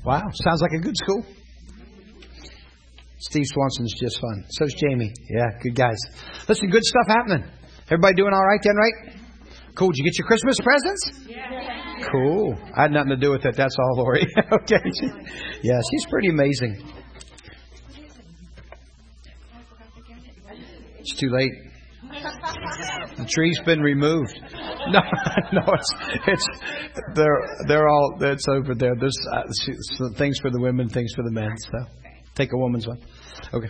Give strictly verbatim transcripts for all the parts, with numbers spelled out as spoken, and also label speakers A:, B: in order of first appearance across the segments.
A: Wow, sounds like a good school. Steve Swanson's just fun. So's Jamie. Yeah, good guys. Listen, good stuff happening. Everybody doing all right then, right? Cool. Did you get your Christmas presents? Yeah. Cool. I had nothing to do with it. That's all, Lori. Okay. Yeah, she's pretty amazing. It's too late. The tree's been removed. No, no, it's it's they're they're all it's over there. There's uh, some things for the women, things for the men. So take a woman's one. Okay.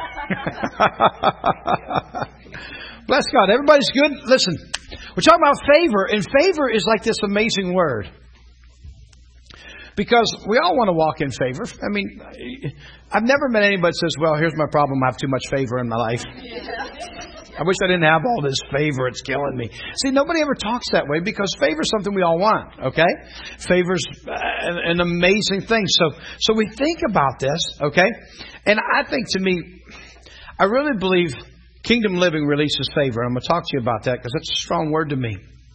A: Bless God. Everybody's good. Listen, we're talking about favor, and favor is like this amazing word. Because we all want to walk in favor. I mean, I've never met anybody that says, well, here's my problem. I have too much favor in my life. I wish I didn't have all this favor. It's killing me. See, nobody ever talks that way because favor is something we all want, okay? Favor's an, an amazing thing. So, so we think about this, okay? And I think to me, I really believe Kingdom Living releases favor. I'm going to talk to you about that because that's a strong word to me.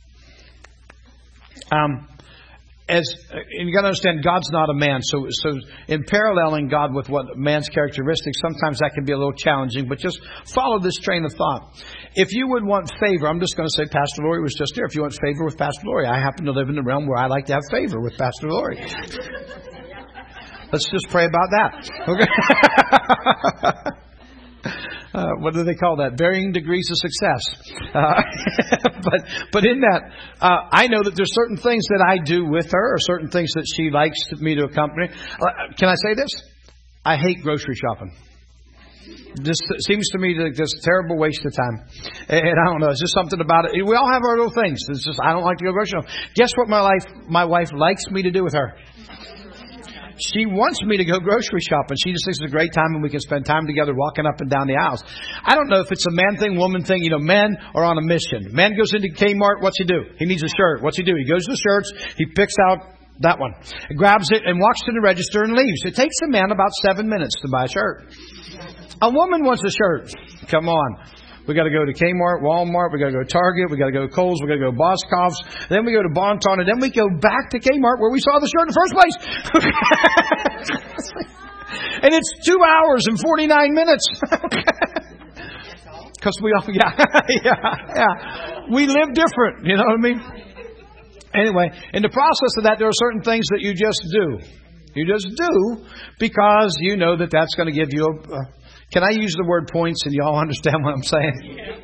A: Um... As and you got to understand, God's not a man. So, so in paralleling God with what man's characteristics, sometimes that can be a little challenging. But just follow this train of thought. If you would want favor, I'm just going to say Pastor Lori was just here. If you want favor with Pastor Lori, I happen to live in the realm where I like to have favor with Pastor Lori. Let's just pray about that. Okay. Uh, what do they call that? Varying degrees of success. Uh, but but in that, uh, I know that there's certain things that I do with her, or certain things that she likes me to accompany. Uh, can I say this? I hate grocery shopping. This seems to me like this terrible waste of time. And I don't know. It's just something about it. We all have our little things. It's just I don't like to go grocery shopping. Guess what my life, my wife likes me to do with her? She wants me to go grocery shopping. She just thinks it's a great time and we can spend time together walking up and down the aisles. I don't know if it's a man thing, woman thing. You know, men are on a mission. Man goes into Kmart. What's he do? He needs a shirt. What's he do? He goes to the shirts. He picks out that one, grabs it and walks to the register and leaves. It takes a man about seven minutes to buy a shirt. A woman wants a shirt. Come on. We got to go to Kmart, Walmart. We got to go to Target. We got to go to Kohl's. We got to go to Boscov's. Then we go to Bon-Ton, and then we go back to Kmart where we saw the shirt in the first place. And it's two hours and forty-nine minutes. Because we all, yeah, yeah, yeah. We live different. You know what I mean? Anyway, in the process of that, there are certain things that you just do. You just do because you know that that's going to give you a. a Can I use the word points and y'all understand what I'm saying?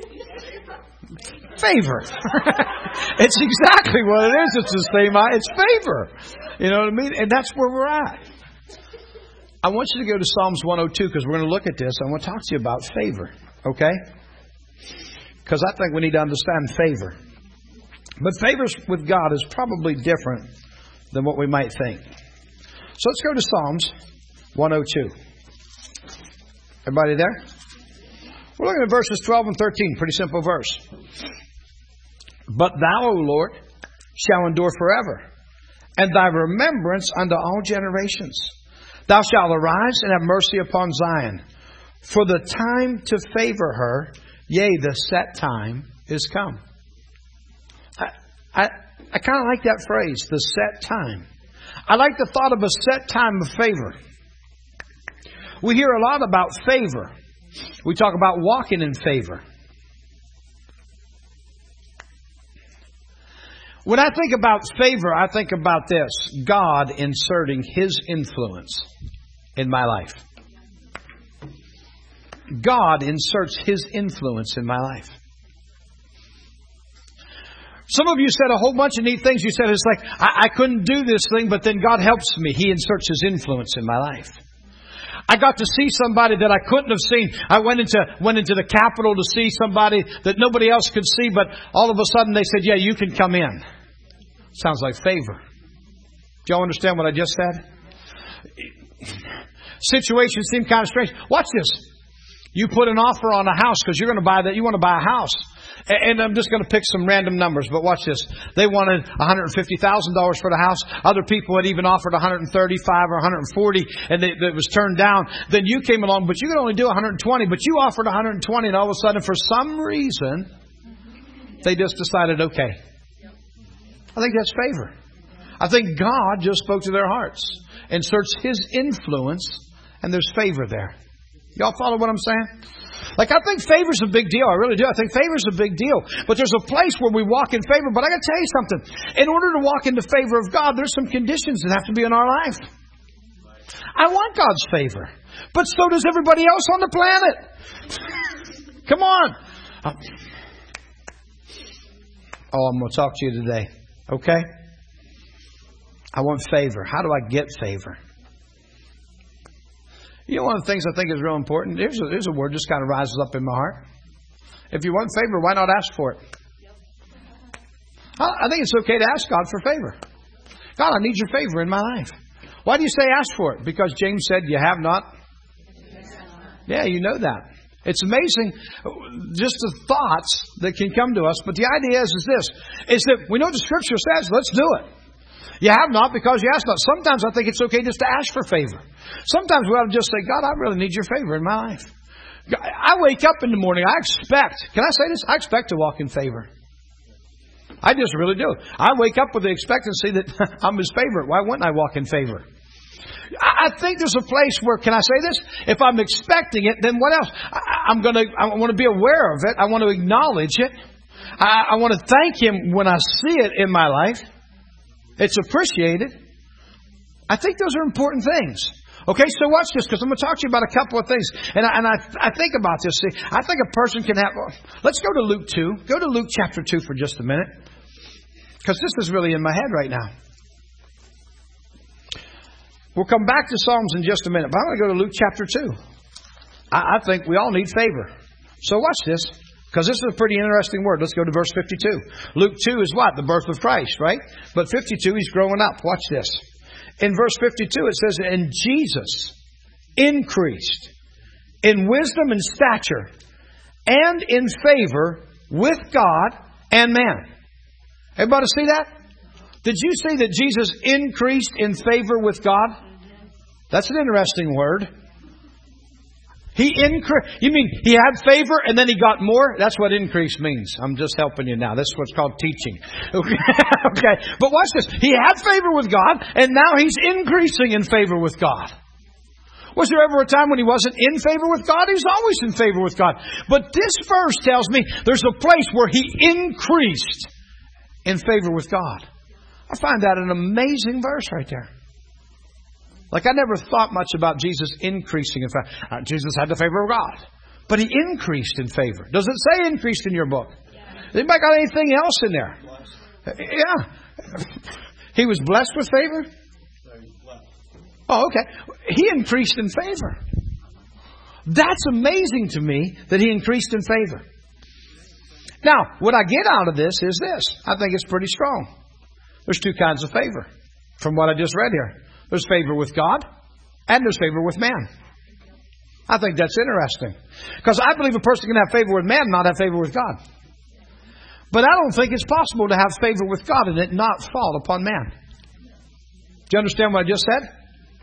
A: Favor. It's exactly what it is. It's the same. It's favor. You know what I mean? And that's where we're at. I want you to go to Psalms one oh two because we're going to look at this. I want to talk to you about favor. Okay? Because I think we need to understand favor. But favor with God is probably different than what we might think. So let's go to Psalms one oh two. Everybody there? We're looking at verses twelve and thirteen. Pretty simple verse. But thou, O Lord, shall endure forever, and thy remembrance unto all generations. Thou shalt arise and have mercy upon Zion. For the time to favor her, yea, the set time is come. I, I, I kind of like that phrase, the set time. I like the thought of a set time of favor. We hear a lot about favor. We talk about walking in favor. When I think about favor, I think about this. God inserting His influence in my life. God inserts His influence in my life. Some of you said a whole bunch of neat things. You said it's like, I, I couldn't do this thing, but then God helps me. He inserts His influence in my life. I got to see somebody that I couldn't have seen. I went into went into the Capitol to see somebody that nobody else could see, but all of a sudden they said, yeah, you can come in. Sounds like favor. Do y'all understand what I just said? Situation seemed kind of strange. Watch this. You put an offer on a house because you're going to buy that. You want to buy a house. And I'm just going to pick some random numbers, but watch this. They wanted one hundred fifty thousand dollars for the house. Other people had even offered one hundred thirty-five thousand dollars or one hundred forty thousand dollars, and they, it was turned down. Then you came along, but you could only do one hundred twenty thousand dollars, but you offered one hundred twenty thousand dollars, and all of a sudden, for some reason, they just decided, okay. I think that's favor. I think God just spoke to their hearts. inserts His influence, and there's favor there. Y'all follow what I'm saying? Like, I think favor's a big deal. I really do. I think favor's a big deal. But there's a place where we walk in favor. But I got to tell you something. In order to walk in the favor of God, there's some conditions that have to be in our life. I want God's favor. But so does everybody else on the planet. Come on. Oh, I'm going to talk to you today. Okay? I want favor. How do I get favor? You know, one of the things I think is real important. Here's a, here's a word just kind of rises up in my heart. If you want favor, why not ask for it? I think it's okay to ask God for favor. God, I need your favor in my life. Why do you say ask for it? Because James said, you have not. Yeah, you know that. It's amazing just the thoughts that can come to us. But the idea is, is this, is that we know the Scripture says, let's do it. You have not because you ask not. Sometimes I think it's okay just to ask for favor. Sometimes we ought to just say, God, I really need your favor in my life. I wake up in the morning. I expect, can I say this? I expect to walk in favor. I just really do. I wake up with the expectancy that I'm His favorite. Why wouldn't I walk in favor? I think there's a place where, can I say this? If I'm expecting it, then what else? I, I'm going to, I want to be aware of it. I want to acknowledge it. I, I want to thank Him when I see it in my life. It's appreciated. I think those are important things. Okay, so watch this, because I'm going to talk to you about a couple of things. And I, and I, I think about this. See, I think a person can have... Let's go to Luke two. Go to Luke chapter two for just a minute. Because this is really in my head right now. We'll come back to Psalms in just a minute. But I'm going to go to Luke chapter two. I, I think we all need favor. So watch this. Because this is a pretty interesting word. Let's go to verse fifty-two. Luke two is what? The birth of Christ, right? But fifty-two, He's growing up. Watch this. In verse fifty-two, it says, and Jesus increased in wisdom and stature and in favor with God and man. Everybody see that? Did you see that Jesus increased in favor with God? That's an interesting word. He increased. You mean He had favor and then He got more? That's what increase means. I'm just helping you now. This is what's called teaching. Okay. Okay. But watch this. He had favor with God and now He's increasing in favor with God. Was there ever a time when He wasn't in favor with God? He was always in favor with God. But this verse tells me there's a place where He increased in favor with God. I find that an amazing verse right there. Like, I never thought much about Jesus increasing in favor. Uh, Jesus had the favor of God. But He increased in favor. Does it say increased in your book? Yeah. Anybody got anything else in there? Uh, yeah. He was blessed with favor? Oh, okay. He increased in favor. That's amazing to me that He increased in favor. Now, what I get out of this is this. I think it's pretty strong. There's two kinds of favor from what I just read here. There's favor with God and there's favor with man. I think that's interesting. Because I believe a person can have favor with man and not have favor with God. But I don't think it's possible to have favor with God and it not fall upon man. Do you understand what I just said?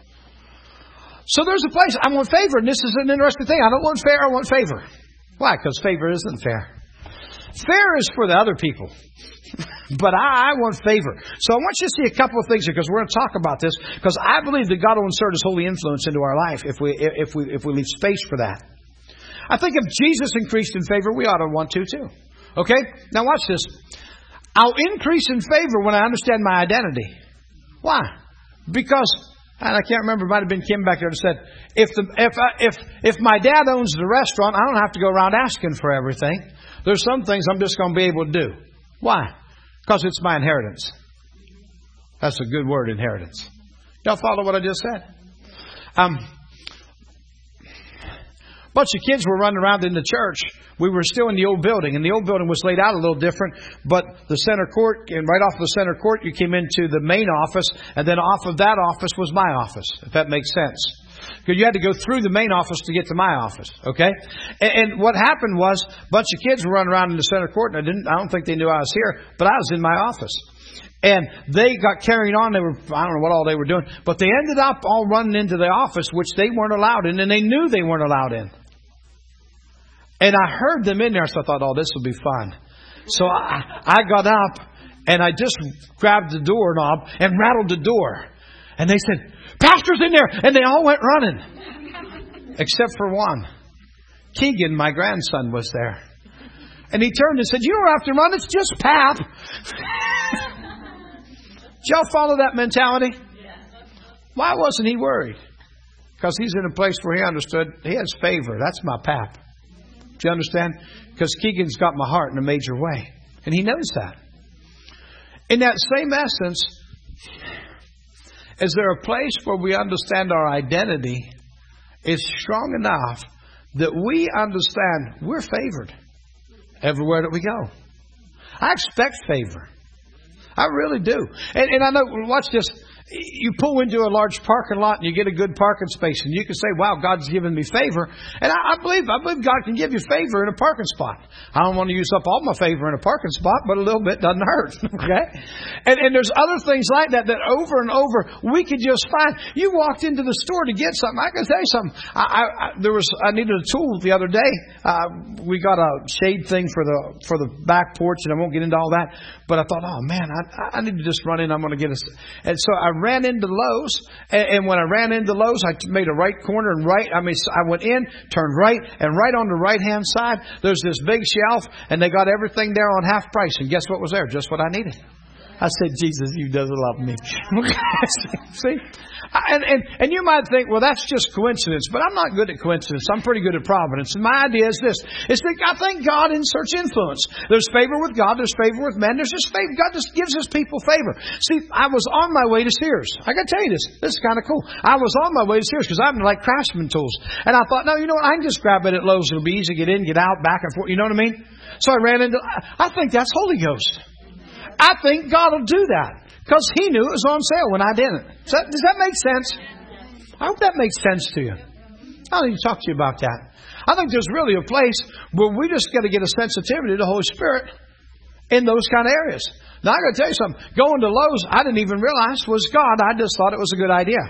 A: So there's a place. I want favor, and this is an interesting thing. I don't want fair, I want favor. Why? Because favor isn't fair. Fair is for the other people. But I, I want favor. So I want you to see a couple of things here, because we're going to talk about this. Because I believe that God will insert His holy influence into our life if we if we if we leave space for that. I think if Jesus increased in favor, we ought to want to too. Okay? Now watch this. I'll increase in favor when I understand my identity. Why? Because, and I can't remember, it might have been Kim back there that said, if the if I, if if my dad owns the restaurant, I don't have to go around asking for everything. There's some things I'm just going to be able to do. Why? Because it's my inheritance. That's a good word, inheritance. Y'all follow what I just said? Um, a bunch of kids were running around in the church. We were still in the old building, and the old building was laid out a little different. But the center court, and right off the center court, you came into the main office, and then off of that office was my office, if that makes sense. Because you had to go through the main office to get to my office, okay? And, and what happened was, a bunch of kids were running around in the center court, and I didn't. I don't think they knew I was here, but I was in my office. And they got carrying on. They were, I don't know what all they were doing, but they ended up all running into the office, which they weren't allowed in, and they knew they weren't allowed in. And I heard them in there, so I thought, oh, this will be fun. So I, I got up, and I just grabbed the doorknob and rattled the door. And they said, Pastor's in there. And they all went running. Except for one. Keegan, my grandson, was there. And he turned and said, you don't have to run. It's just Pap. Did y'all follow that mentality? Why wasn't he worried? Because he's in a place where he understood he has favor. That's my Pap. Do you understand? Because Keegan's got my heart in a major way. And he knows that. In that same essence, is there a place where we understand our identity is strong enough that we understand we're favored everywhere that we go? I expect favor. I really do. And, and I know, watch this. You pull into a large parking lot and you get a good parking space and you can say, wow, God's given me favor. And I, I believe, I believe God can give you favor in a parking spot. I don't want to use up all my favor in a parking spot, but a little bit doesn't hurt. Okay. And, and there's other things like that, that over and over we could just find. You walked into the store to get something. I can tell you something. I, I, I there was, I needed a tool the other day. Uh, we got a shade thing for the, for the back porch, and I won't get into all that, but I thought, oh man, I, I need to just run in. I'm going to get a, and so I ran into Lowe's, and, and when I ran into Lowe's, I made a right corner and right. I mean, I went in, turned right, and right on the right hand side, there's this big shelf, and they got everything there on half price. And guess what was there? Just what I needed. I said, Jesus, you doesn't love me. See? And, and, and you might think, well, that's just coincidence. But I'm not good at coincidence. I'm pretty good at providence. And my idea is this. Is that I think God inserts influence. There's favor with God. There's favor with men. There's just favor. God just gives His people favor. See, I was on my way to Sears. I got to tell you this. This is kind of cool. I was on my way to Sears because I'm like Craftsman tools. And I thought, no, you know what? I can just grab it at Lowe's. It'll be easy to get in, get out, back and forth. You know what I mean? So I ran into, I think that's Holy Ghost. I think God will do that because He knew it was on sale when I didn't. Does that, does that make sense? I hope that makes sense to you. I need to talk to you about that. I think there's really a place where we just got to get a sensitivity to the Holy Spirit in those kind of areas. Now, I got to tell you something. Going to Lowe's, I didn't even realize was God. I just thought it was a good idea.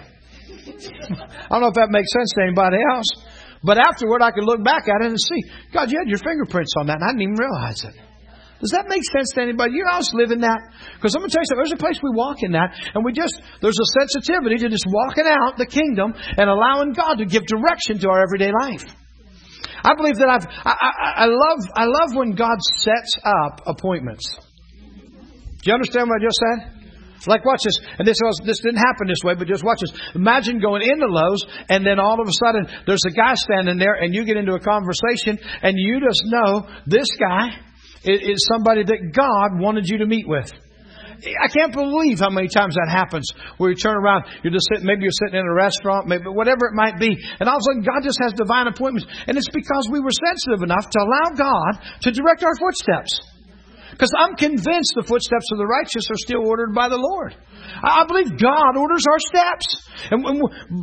A: I don't know if that makes sense to anybody else. But afterward, I could look back at it and see, God, you had your fingerprints on that, and I didn't even realize it. Does that make sense to anybody? You know, I was living that. Because I'm going to tell you something. There's a place we walk in that. And we just, there's a sensitivity to just walking out the kingdom and allowing God to give direction to our everyday life. I believe that I've, I, I, I love, I love when God sets up appointments. Do you understand what I just said? Like, watch this. And this was, this didn't happen this way, but just watch this. Imagine going into Lowe's and then all of a sudden there's a guy standing there and you get into a conversation and you just know this guy is somebody that God wanted you to meet with. I can't believe how many times that happens where you turn around, you're just sitting, maybe you're sitting in a restaurant, maybe whatever it might be, and all of a sudden God just has divine appointments. And it's because we were sensitive enough to allow God to direct our footsteps. Because I'm convinced the footsteps of the righteous are still ordered by the Lord. I believe God orders our steps. And when we,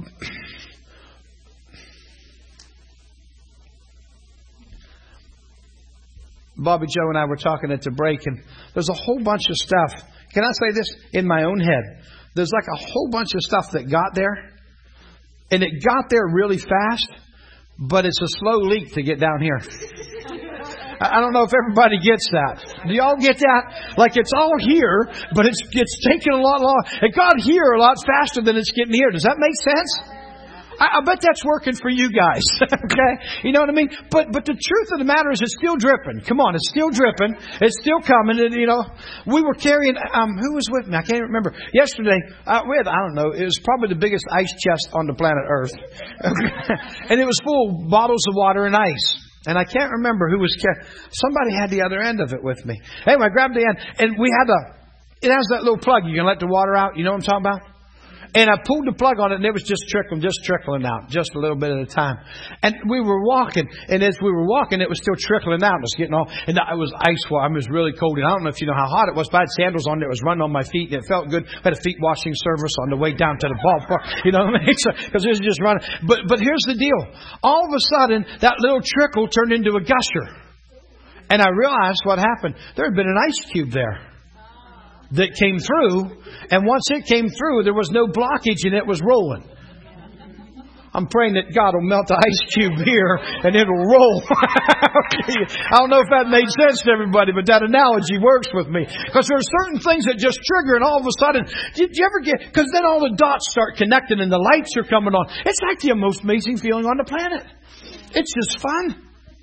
A: Bobby Joe and I were talking at the break, and there's a whole bunch of stuff. Can I say this? In my own head. There's like a whole bunch of stuff that got there. And it got there really fast, but it's a slow leak to get down here. I don't know if everybody gets that. Do y'all get that? Like it's all here, but it's it's taking a lot longer. It got here a lot faster than it's getting here. Does that make sense? I, I bet that's working for you guys. Okay? You know what I mean? But but the truth of the matter is it's still dripping. Come on, it's still dripping. It's still coming. And, you know, we were carrying, um, who was with me? I can't remember. Yesterday, uh, we had, I don't know, it was probably the biggest ice chest on the planet Earth. And it was full of bottles of water and ice. And I can't remember who was carrying. Somebody had the other end of it with me. Anyway, I grabbed the end. And we had a, it has that little plug. You can let the water out. You know what I'm talking about? And I pulled the plug on it, and it was just trickling, just trickling out, just a little bit at a time. And we were walking, and as we were walking, it was still trickling out. It was getting all, and it was ice water. It was really cold, and I don't know if you know how hot it was, but I had sandals on. It was running on my feet, and it felt good. I had a feet washing service on the way down to the ballpark. You know what I mean? Because it was just running. But but here's the deal. All of a sudden, that little trickle turned into a gusher, and I realized what happened. There had been an ice cube there that came through, and once it came through, there was no blockage and it was rolling. I'm praying that God will melt the ice cube here and it'll roll. I don't know if that made sense to everybody, but that analogy works with me. Because there are certain things that just trigger, and all of a sudden, did you ever get, because then all the dots start connecting and the lights are coming on. It's like the most amazing feeling on the planet. It's just fun.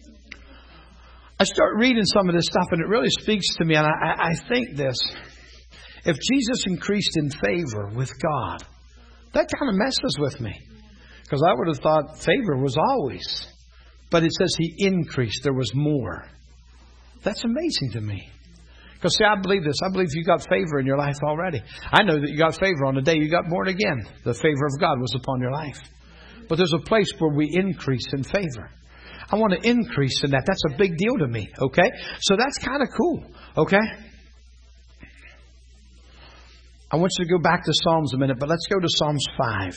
A: I start reading some of this stuff and it really speaks to me, and I, I think this. If Jesus increased in favor with God, that kind of messes with me. Because I would have thought favor was always. But it says He increased. There was more. That's amazing to me. Because see, I believe this. I believe you got favor in your life already. I know that you got favor on the day you got born again. The favor of God was upon your life. But there's a place where we increase in favor. I want to increase in that. That's a big deal to me. Okay? So that's kind of cool. Okay? I want you to go back to Psalms a minute, but let's go to Psalms five.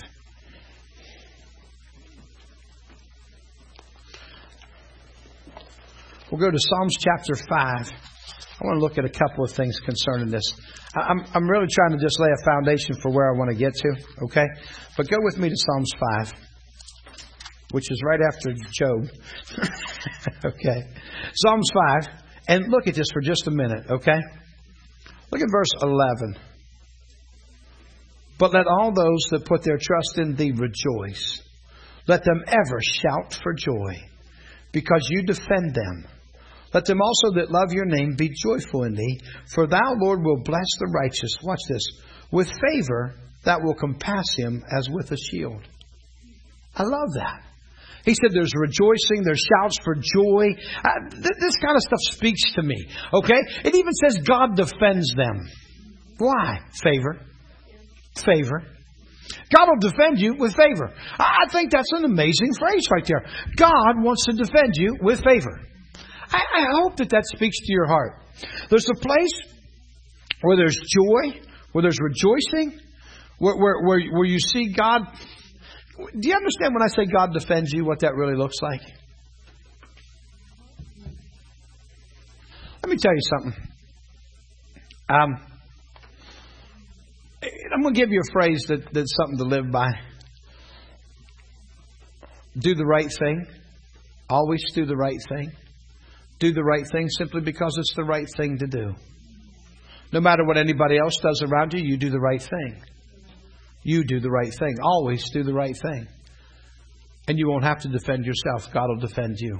A: We'll go to Psalms chapter five. I want to look at a couple of things concerning this. I'm, I'm really trying to just lay a foundation for where I want to get to, okay? But go with me to Psalms five, which is right after Job. Okay? Psalms five. And look at this for just a minute, okay? Look at verse eleven. But let all those that put their trust in Thee rejoice. Let them ever shout for joy, because You defend them. Let them also that love Your name be joyful in Thee, for Thou, Lord, will bless the righteous. Watch this. With favor that will compass him as with a shield. I love that. He said there's rejoicing, there's shouts for joy. Uh, th- this kind of stuff speaks to me. Okay? It even says God defends them. Why? Favor. Favor. God will defend you with favor. I think that's an amazing phrase right there. God wants to defend you with favor. I, I hope that that speaks to your heart. There's a place where there's joy, where there's rejoicing, where, where, where, where you see God. Do you understand when I say God defends you, what that really looks like? Let me tell you something. Um, I'm going to give you a phrase that, that's something to live by. Do the right thing. Always do the right thing. Do the right thing simply because it's the right thing to do. No matter what anybody else does around you, you do the right thing. You do the right thing. Always do the right thing. And you won't have to defend yourself. God will defend you.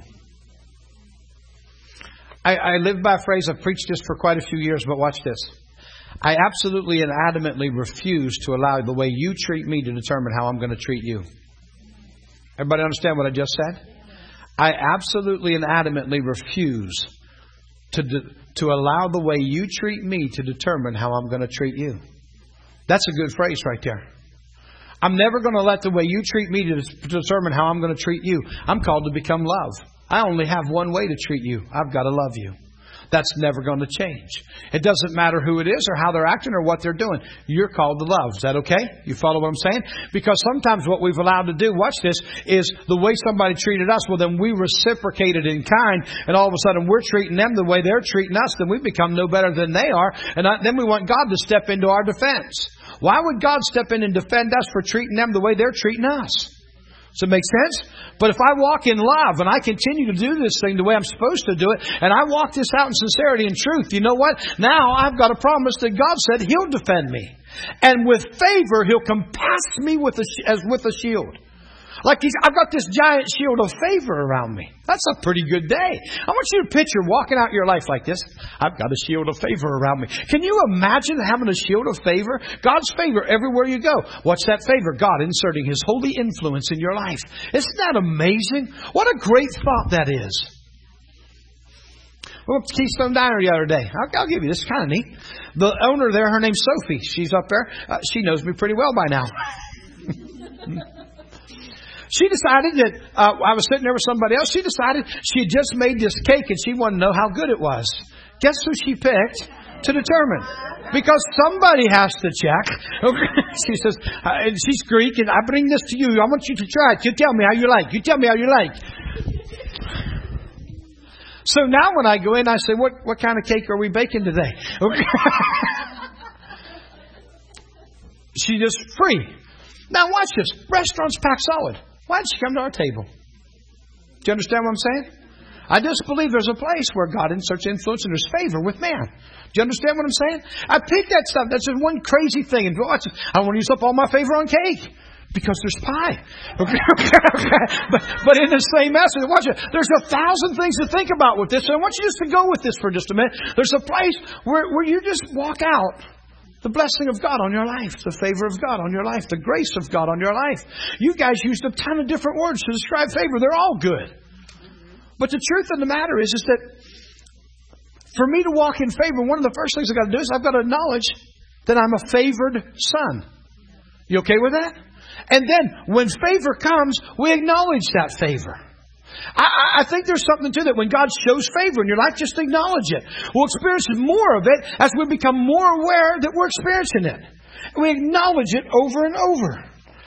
A: I, I live by a phrase. I've preached this for quite a few years, but watch this. I absolutely and adamantly refuse to allow the way you treat me to determine how I'm going to treat you. Everybody understand what I just said? I absolutely and adamantly refuse to de- to allow the way you treat me to determine how I'm going to treat you. That's a good phrase right there. I'm never going to let the way you treat me to determine how I'm going to treat you. I'm called to become love. I only have one way to treat you. I've got to love you. That's never going to change. It doesn't matter who it is or how they're acting or what they're doing. You're called to love. Is that okay? You follow what I'm saying? Because sometimes what we've allowed to do, watch this, is the way somebody treated us, well then we reciprocated in kind, and all of a sudden we're treating them the way they're treating us, then we become no better than they are, and then we want God to step into our defense. Why would God step in and defend us for treating them the way they're treating us? Does it make sense? But if I walk in love and I continue to do this thing the way I'm supposed to do it, and I walk this out in sincerity and truth, you know what? Now I've got a promise that God said He'll defend me. And with favor, He'll compass me with a, as with a shield. Like he's, I've got this giant shield of favor around me. That's a pretty good day. I want you to picture walking out your life like this. I've got a shield of favor around me. Can you imagine having a shield of favor? God's favor everywhere you go. What's that favor? God inserting His holy influence in your life. Isn't that amazing? What a great thought that is. We went to Keystone Diner the other day. I'll, I'll give you this. It's kind of neat. The owner there, her name's Sophie. She's up there. Uh, she knows me pretty well by now. She decided that, uh, I was sitting there with somebody else. She decided she had just made this cake and she wanted to know how good it was. Guess who she picked to determine? Because somebody has to check. Okay. She says, uh, and she's Greek, and I bring this to you. I want you to try it. You tell me how you like. You tell me how you like. So now when I go in, I say, what, what kind of cake are we baking today? Okay. She just free. Now watch this. Restaurants pack solid. Why did she come to our table? Do you understand what I'm saying? I just believe there's a place where God inserts influence and there's favor with man. Do you understand what I'm saying? I pick that stuff. That's just one crazy thing. And watch, I don't want to use up all my favor on cake. Because there's pie. Okay, okay, okay. But, but in the same message, watch it. There's a thousand things to think about with this. And I want you just to go with this for just a minute. There's a place where, where you just walk out the blessing of God on your life, the favor of God on your life, the grace of God on your life. You guys used a ton of different words to describe favor. They're all good. But the truth of the matter is, is that for me to walk in favor, one of the first things I've got to do is I've got to acknowledge that I'm a favored son. You okay with that? And then when favor comes, we acknowledge that favor. I, I think there's something to that. When God shows favor in your life, just acknowledge it. We'll experience more of it as we become more aware that we're experiencing it. We acknowledge it over and over.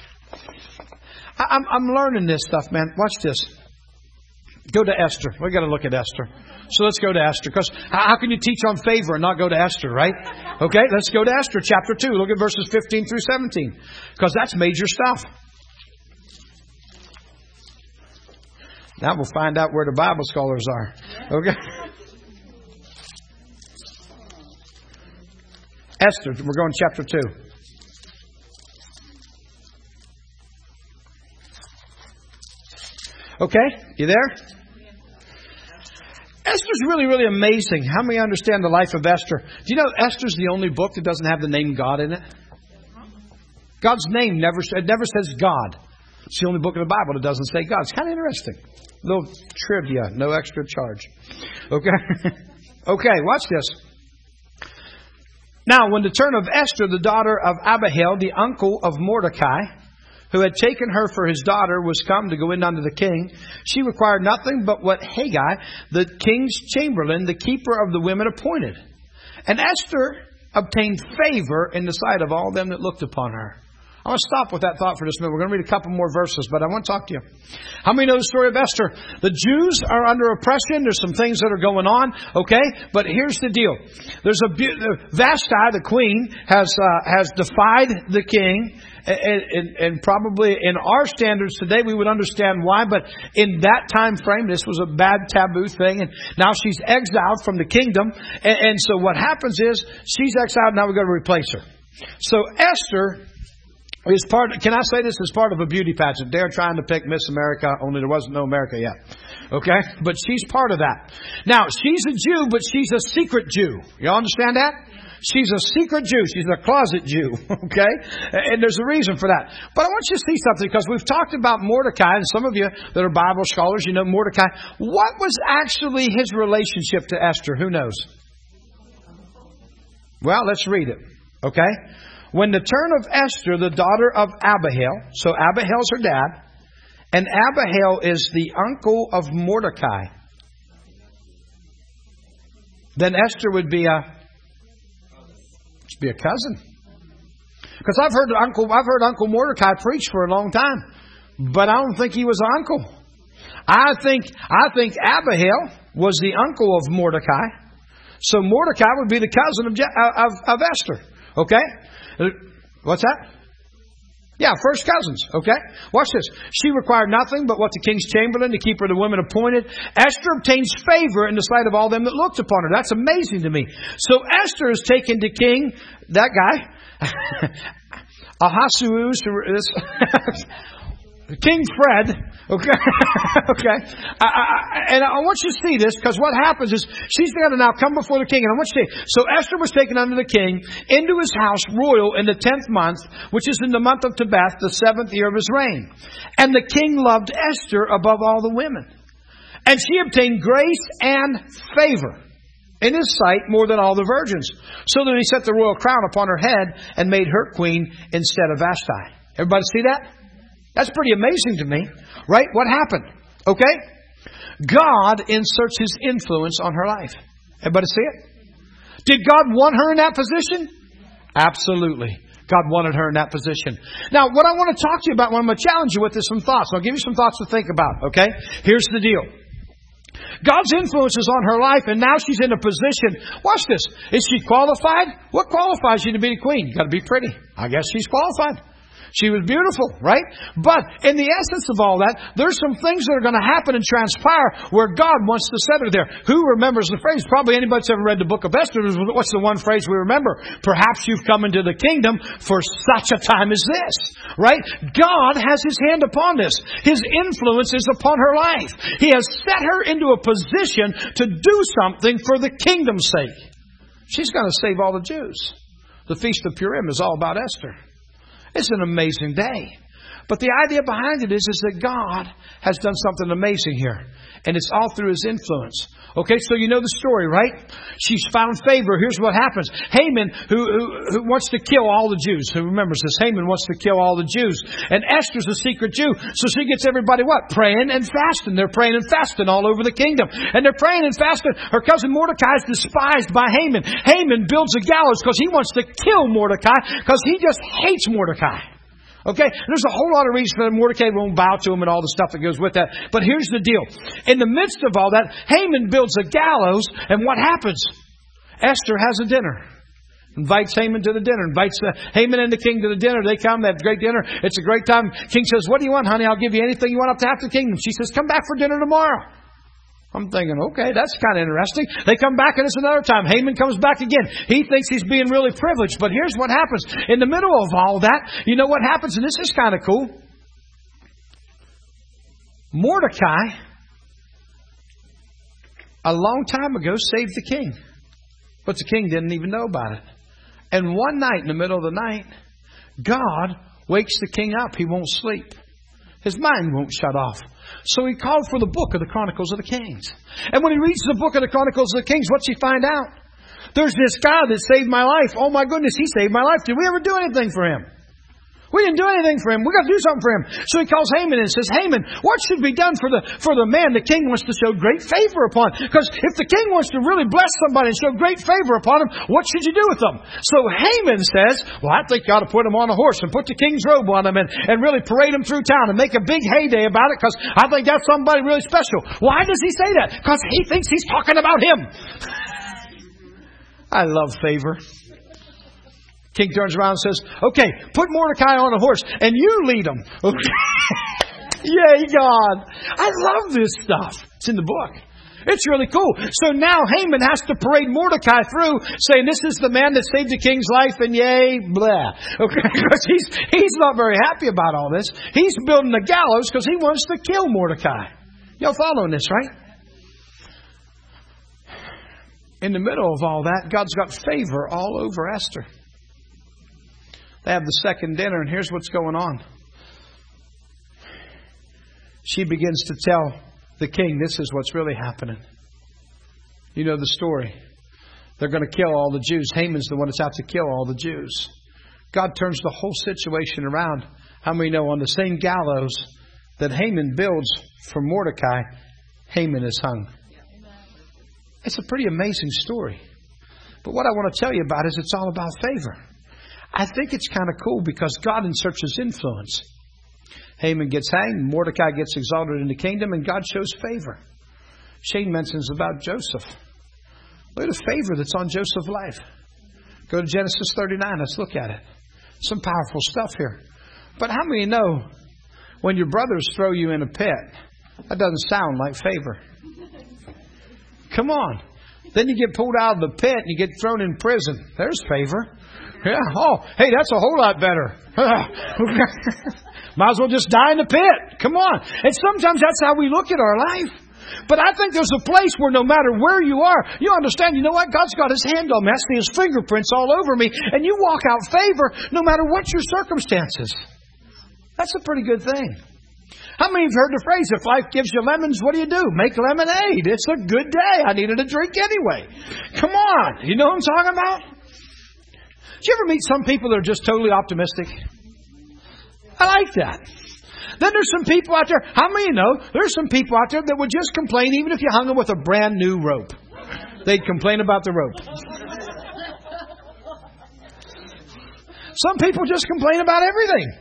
A: I, I'm, I'm learning this stuff, man. Watch this. Go to Esther. We've got to look at Esther. So let's go to Esther. Because how can you teach on favor and not go to Esther, right? Okay, let's go to Esther chapter two. Look at verses fifteen through seventeen. Because that's major stuff. Now we'll find out where the Bible scholars are. Okay. Esther, we're going to chapter two. Okay, you there? Esther's really, really amazing. How many understand the life of Esther? Do you know Esther's the only book that doesn't have the name God in it? God's name never, it never says God. It's the only book in the Bible that doesn't say God. It's kind of interesting. A little trivia, no extra charge. Okay? Okay, watch this. Now, when the turn of Esther, the daughter of Abihail, the uncle of Mordecai, who had taken her for his daughter, was come to go in unto the king, she required nothing but what Haggai, the king's chamberlain, the keeper of the women, appointed. And Esther obtained favor in the sight of all them that looked upon her. I want to stop with that thought for just a minute. We're going to read a couple more verses, but I want to talk to you. How many know the story of Esther? The Jews are under oppression. There's some things that are going on, okay? But here's the deal. There's a Vashti, the queen, has uh, has defied the king. And, and, and probably in our standards today, we would understand why. But in that time frame, this was a bad taboo thing. And now she's exiled from the kingdom. And, and so what happens is she's exiled. Now we've got to replace her. So Esther is part, can I say this is part of a beauty pageant? They're trying to pick Miss America, only there wasn't no America yet. Okay? But she's part of that. Now, she's a Jew, but she's a secret Jew. You understand that? She's a secret Jew. She's a closet Jew. Okay? And there's a reason for that. But I want you to see something, because we've talked about Mordecai, and some of you that are Bible scholars, you know Mordecai. What was actually his relationship to Esther? Who knows? Well, let's read it. Okay? When the turn of Esther, the daughter of Abihail, so Abihail's her dad, and Abihail is the uncle of Mordecai, then Esther would be a be a cousin. Because I've heard Uncle I've heard Uncle Mordecai preach for a long time, but I don't think he was an uncle. I think I think Abihail was the uncle of Mordecai, so Mordecai would be the cousin of of, of Esther. Okay, what's that? Yeah, first cousins. Okay, watch this. She required nothing but what the king's chamberlain, the keeper of the women, appointed. Esther obtains favor in the sight of all them that looked upon her. That's amazing to me. So Esther is taken to King, that guy, Ahasuerus, King Fred. Okay, okay. I, I, and I want you to see this, because what happens is she's got to now come before the king. And I want you to see. So Esther was taken unto the king into his house royal in the tenth month, which is in the month of Tebeth, the seventh year of his reign. And the king loved Esther above all the women, and she obtained grace and favor in his sight more than all the virgins, so that he set the royal crown upon her head and made her queen instead of Vashti. Everybody see that? That's pretty amazing to me, right? What happened? Okay? God inserts His influence on her life. Everybody see it? Did God want her in that position? Absolutely. God wanted her in that position. Now, what I want to talk to you about, what I'm going to challenge you with, is some thoughts. I'll give you some thoughts to think about, okay? Here's the deal. God's influence is on her life, and now she's in a position. Watch this. Is she qualified? What qualifies you to be a queen? You've got to be pretty. I guess she's qualified. She was beautiful, right? But in the essence of all that, there's some things that are going to happen and transpire where God wants to set her there. Who remembers the phrase? Probably anybody that's ever read the book of Esther. What's the one phrase we remember? Perhaps you've come into the kingdom for such a time as this, right? God has His hand upon this. His influence is upon her life. He has set her into a position to do something for the kingdom's sake. She's going to save all the Jews. The Feast of Purim is all about Esther. It's an amazing day. But the idea behind it is, is that God has done something amazing here. And it's all through His influence. Okay, so you know the story, right? She's found favor. Here's what happens. Haman, who, who, who wants to kill all the Jews. Who remembers this? Haman wants to kill all the Jews. And Esther's a secret Jew. So she gets everybody what? Praying and fasting. They're praying and fasting all over the kingdom. And they're praying and fasting. Her cousin Mordecai is despised by Haman. Haman builds a gallows because he wants to kill Mordecai because he just hates Mordecai. Okay? There's a whole lot of reasons that Mordecai won't bow to him and all the stuff that goes with that. But here's the deal. In the midst of all that, Haman builds a gallows, and what happens? Esther has a dinner. Invites Haman to the dinner. Invites uh, Haman and the king to the dinner. They come, they have a great dinner. It's a great time. King says, what do you want, honey? I'll give you anything you want up to half the kingdom. She says, come back for dinner tomorrow. I'm thinking, okay, that's kind of interesting. They come back and it's another time. Haman comes back again. He thinks he's being really privileged. But here's what happens. In the middle of all that, you know what happens? And this is kind of cool. Mordecai, a long time ago, saved the king. But the king didn't even know about it. And one night, in the middle of the night, God wakes the king up. He won't sleep. His mind won't shut off. So he called for the book of the Chronicles of the Kings. And when he reads the book of the Chronicles of the Kings, what's he find out? There's this guy that saved my life. Oh my goodness, he saved my life. Did we ever do anything for him? We didn't do anything for him. We got to do something for him. So he calls Haman and says, Haman, what should be done for the for the man the king wants to show great favor upon? Because if the king wants to really bless somebody and show great favor upon him, what should you do with them? So Haman says, well, I think you ought to put him on a horse and put the king's robe on him and, and really parade him through town and make a big heyday about it because I think that's somebody really special. Why does he say that? Because he thinks he's talking about him. I love favor. King turns around and says, okay, put Mordecai on a horse and you lead him. Okay. Yay, God. I love this stuff. It's in the book. It's really cool. So now Haman has to parade Mordecai through saying this is the man that saved the king's life and yay, blah. Okay, because he's, he's not very happy about all this. He's building the gallows because he wants to kill Mordecai. Y'all following this, right? In the middle of all that, God's got favor all over Esther. They have the second dinner, and here's what's going on. She begins to tell the king, this is what's really happening. You know the story. They're going to kill all the Jews. Haman's the one that's out to kill all the Jews. God turns the whole situation around. How many know on the same gallows that Haman builds for Mordecai, Haman is hung? It's a pretty amazing story. But what I want to tell you about is it's all about favor. I think it's kind of cool because God inserts His influence. Haman gets hanged, Mordecai gets exalted in the kingdom, and God shows favor. Shane mentions about Joseph. Look at the favor that's on Joseph's life. Go to Genesis thirty-nine, let's look at it. Some powerful stuff here. But how many know when your brothers throw you in a pit, that doesn't sound like favor? Come on. Then you get pulled out of the pit and you get thrown in prison. There's favor. Yeah. Oh, hey, that's a whole lot better. Might as well just die in the pit. Come on. And sometimes that's how we look at our life. But I think there's a place where no matter where you are, you understand, you know what? God's got His hand on me. I see His fingerprints all over me. And you walk out favor no matter what your circumstances. That's a pretty good thing. How many of you have heard the phrase, if life gives you lemons, what do you do? Make lemonade. It's a good day. I needed a drink anyway. Come on. You know what I'm talking about? Did you ever meet some people that are just totally optimistic? I like that. Then there's some people out there, how many know, there's some people out there that would just complain even if you hung them with a brand new rope. They'd complain about the rope. Some people just complain about everything.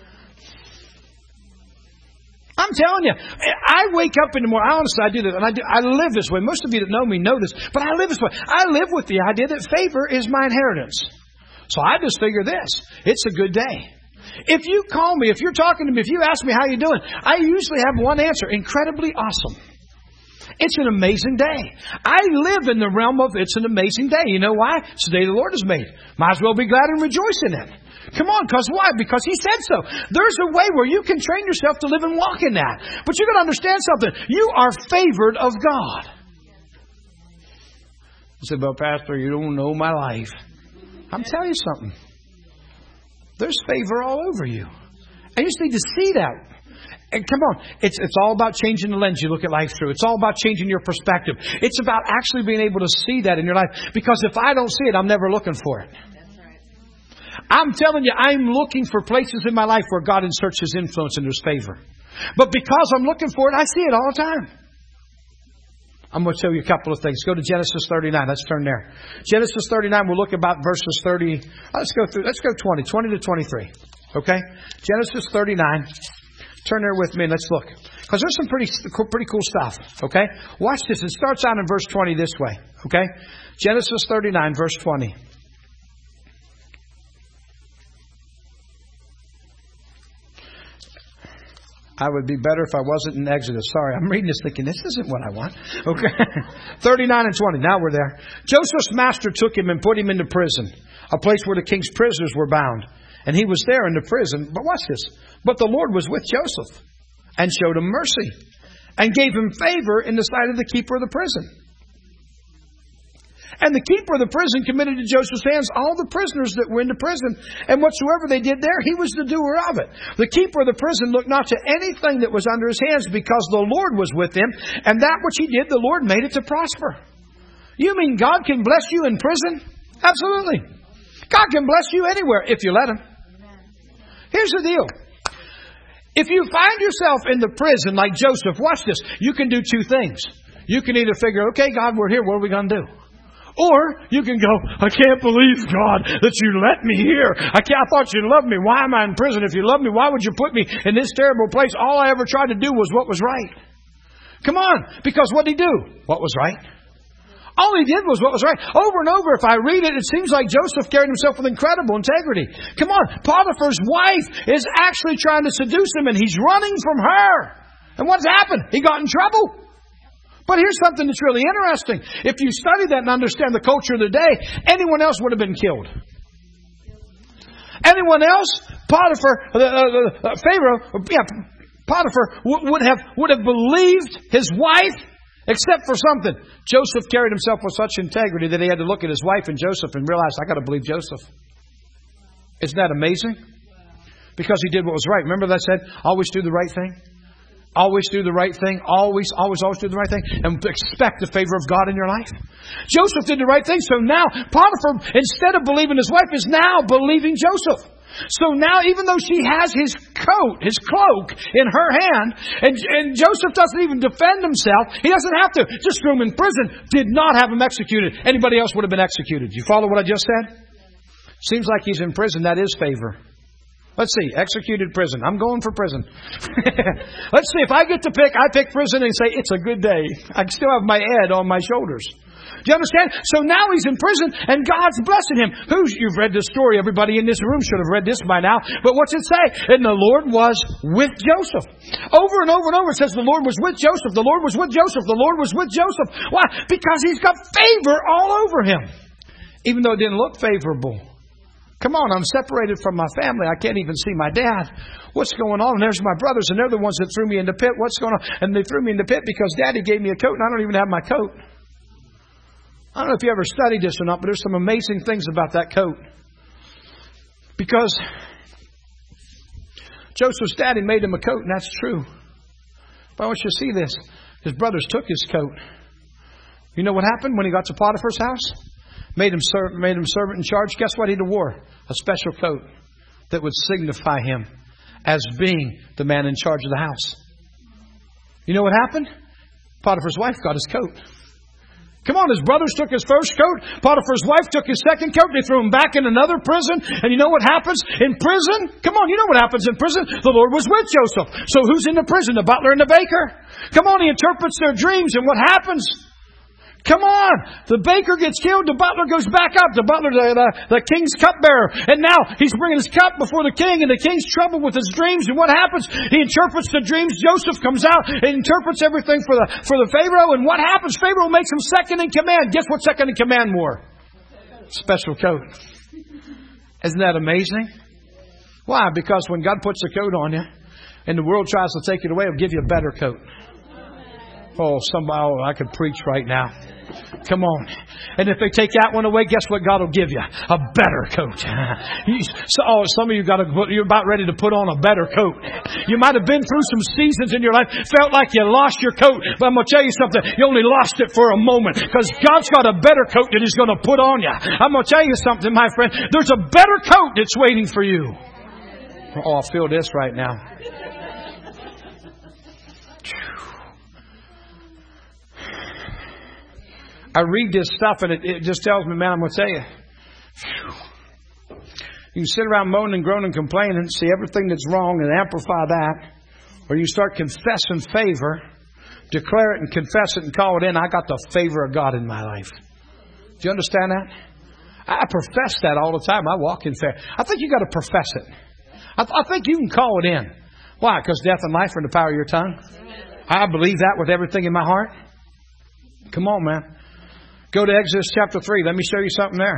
A: I'm telling you, I wake up in the morning. Honestly, I do this, and I, do, I live this way. Most of you that know me know this, but I live this way. I live with the idea that favor is my inheritance. So I just figure this. It's a good day. If you call me, if you're talking to me, if you ask me how you doing, I usually have one answer. Incredibly awesome. It's an amazing day. I live in the realm of it's an amazing day. You know why? It's the day the Lord has made. Might as well be glad and rejoice in it. Come on, because why? Because He said so. There's a way where you can train yourself to live and walk in that. But you've got to understand something. You are favored of God. I said, but Pastor, you don't know my life. I'm telling you something. There's favor all over you. And you just need to see that. And come on, it's it's all about changing the lens you look at life through. It's all about changing your perspective. It's about actually being able to see that in your life. Because if I don't see it, I'm never looking for it. That's right. I'm telling you, I'm looking for places in my life where God inserts His influence and His favor. But because I'm looking for it, I see it all the time. I'm going to show you a couple of things. Go to Genesis thirty-nine. Let's turn there. Genesis thirty-nine, we'll look about verses thirty. Let's go through. Let's go twenty. twenty to twenty-three. Okay? Genesis thirty-nine. Turn there with me and let's look. Because there's some pretty pretty cool stuff. Okay? Watch this. It starts out in verse twenty this way. Okay? Genesis thirty-nine, verse twenty. I would be better if I wasn't in Exodus. Sorry, I'm reading this thinking, this isn't what I want. Okay. thirty-nine and twenty. Now we're there. Joseph's master took him and put him into prison, a place where the king's prisoners were bound. And he was there in the prison. But watch this. But the Lord was with Joseph and showed him mercy and gave him favor in the sight of the keeper of the prison. And the keeper of the prison committed to Joseph's hands all the prisoners that were in the prison. And whatsoever they did there, he was the doer of it. The keeper of the prison looked not to anything that was under his hands, because the Lord was with him. And that which he did, the Lord made it to prosper. You mean God can bless you in prison? Absolutely. God can bless you anywhere if you let Him. Here's the deal. If you find yourself in the prison like Joseph, watch this. You can do two things. You can either figure, okay, God, we're here. What are we going to do? Or you can go, I can't believe, God, that you let me here. I, can't, I thought you loved me. Why am I in prison? If you love me, why would you put me in this terrible place? All I ever tried to do was what was right. Come on. Because what did He do? What was right. All He did was what was right. Over and over, if I read it, it seems like Joseph carried himself with incredible integrity. Come on. Potiphar's wife is actually trying to seduce him, and he's running from her. And what's happened? He got in trouble. But here's something that's really interesting. If you study that and understand the culture of the day, anyone else would have been killed. Anyone else, Potiphar, uh, uh, uh, Pharaoh, yeah, Potiphar w- would have would have believed his wife, except for something. Joseph carried himself with such integrity that he had to look at his wife and Joseph and realize, I got to believe Joseph. Isn't that amazing? Because he did what was right. Remember that I said, always do the right thing. Always do the right thing. Always, always, always do the right thing. And expect the favor of God in your life. Joseph did the right thing. So now Potiphar, instead of believing his wife, is now believing Joseph. So now, even though she has his coat, his cloak in her hand, and, and Joseph doesn't even defend himself, he doesn't have to. Just threw him in prison. Did not have him executed. Anybody else would have been executed. You follow what I just said? Seems like he's in prison. That is favor. Let's see. Executed prison. I'm going for prison. Let's see. If I get to pick, I pick prison and say, it's a good day. I still have my head on my shoulders. Do you understand? So now he's in prison and God's blessing him. Who's, you've read this story. Everybody in this room should have read this by now. But what's it say? And the Lord was with Joseph. Over and over and over it says the Lord was with Joseph. The Lord was with Joseph. The Lord was with Joseph. Why? Because he's got favor all over him. Even though it didn't look favorable. Come on, I'm separated from my family. I can't even see my dad. What's going on? And there's my brothers, and they're the ones that threw me in the pit. What's going on? And they threw me in the pit because Daddy gave me a coat, and I don't even have my coat. I don't know if you ever studied this or not, but there's some amazing things about that coat. Because Joseph's daddy made him a coat, and that's true. But I want you to see this. His brothers took his coat. You know what happened when he got to Potiphar's house? Made him, serv- made him servant in charge. Guess what he'd have wore? A special coat that would signify him as being the man in charge of the house. You know what happened? Potiphar's wife got his coat. Come on, his brothers took his first coat. Potiphar's wife took his second coat. They threw him back in another prison. And you know what happens in prison? Come on, you know what happens in prison? The Lord was with Joseph. So who's in the prison? The butler and the baker. Come on, he interprets their dreams. And what happens? Come on. The baker gets killed. The butler goes back up. The butler, the, the, the king's cupbearer. And now he's bringing his cup before the king, and the king's troubled with his dreams. And what happens? He interprets the dreams. Joseph comes out and interprets everything for the, for the Pharaoh. And what happens? Pharaoh makes him second in command. Guess what second in command wore? Special coat. Isn't that amazing? Why? Because when God puts a coat on you and the world tries to take it away, He'll give you a better coat. Oh, somebody, oh, I could preach right now. Come on. And if they take that one away, guess what God will give you? A better coat. So, oh, some of you got to, you're about ready to put on a better coat. You might have been through some seasons in your life, felt like you lost your coat. But I'm going to tell you something. You only lost it for a moment, because God's got a better coat that He's going to put on you. I'm going to tell you something, my friend. There's a better coat that's waiting for you. Oh, I feel this right now. I read this stuff and it, it just tells me, man, I'm going to tell you. Whew. You can sit around moaning and groaning and complaining, see everything that's wrong and amplify that. Or you start confessing favor, declare it and confess it and call it in. I got the favor of God in my life. Do you understand that? I profess that all the time. I walk in favor. I think you got to profess it. I, th- I think you can call it in. Why? Because death and life are in the power of your tongue. I believe that with everything in my heart. Come on, man. Go to Exodus chapter three. Let me show you something there.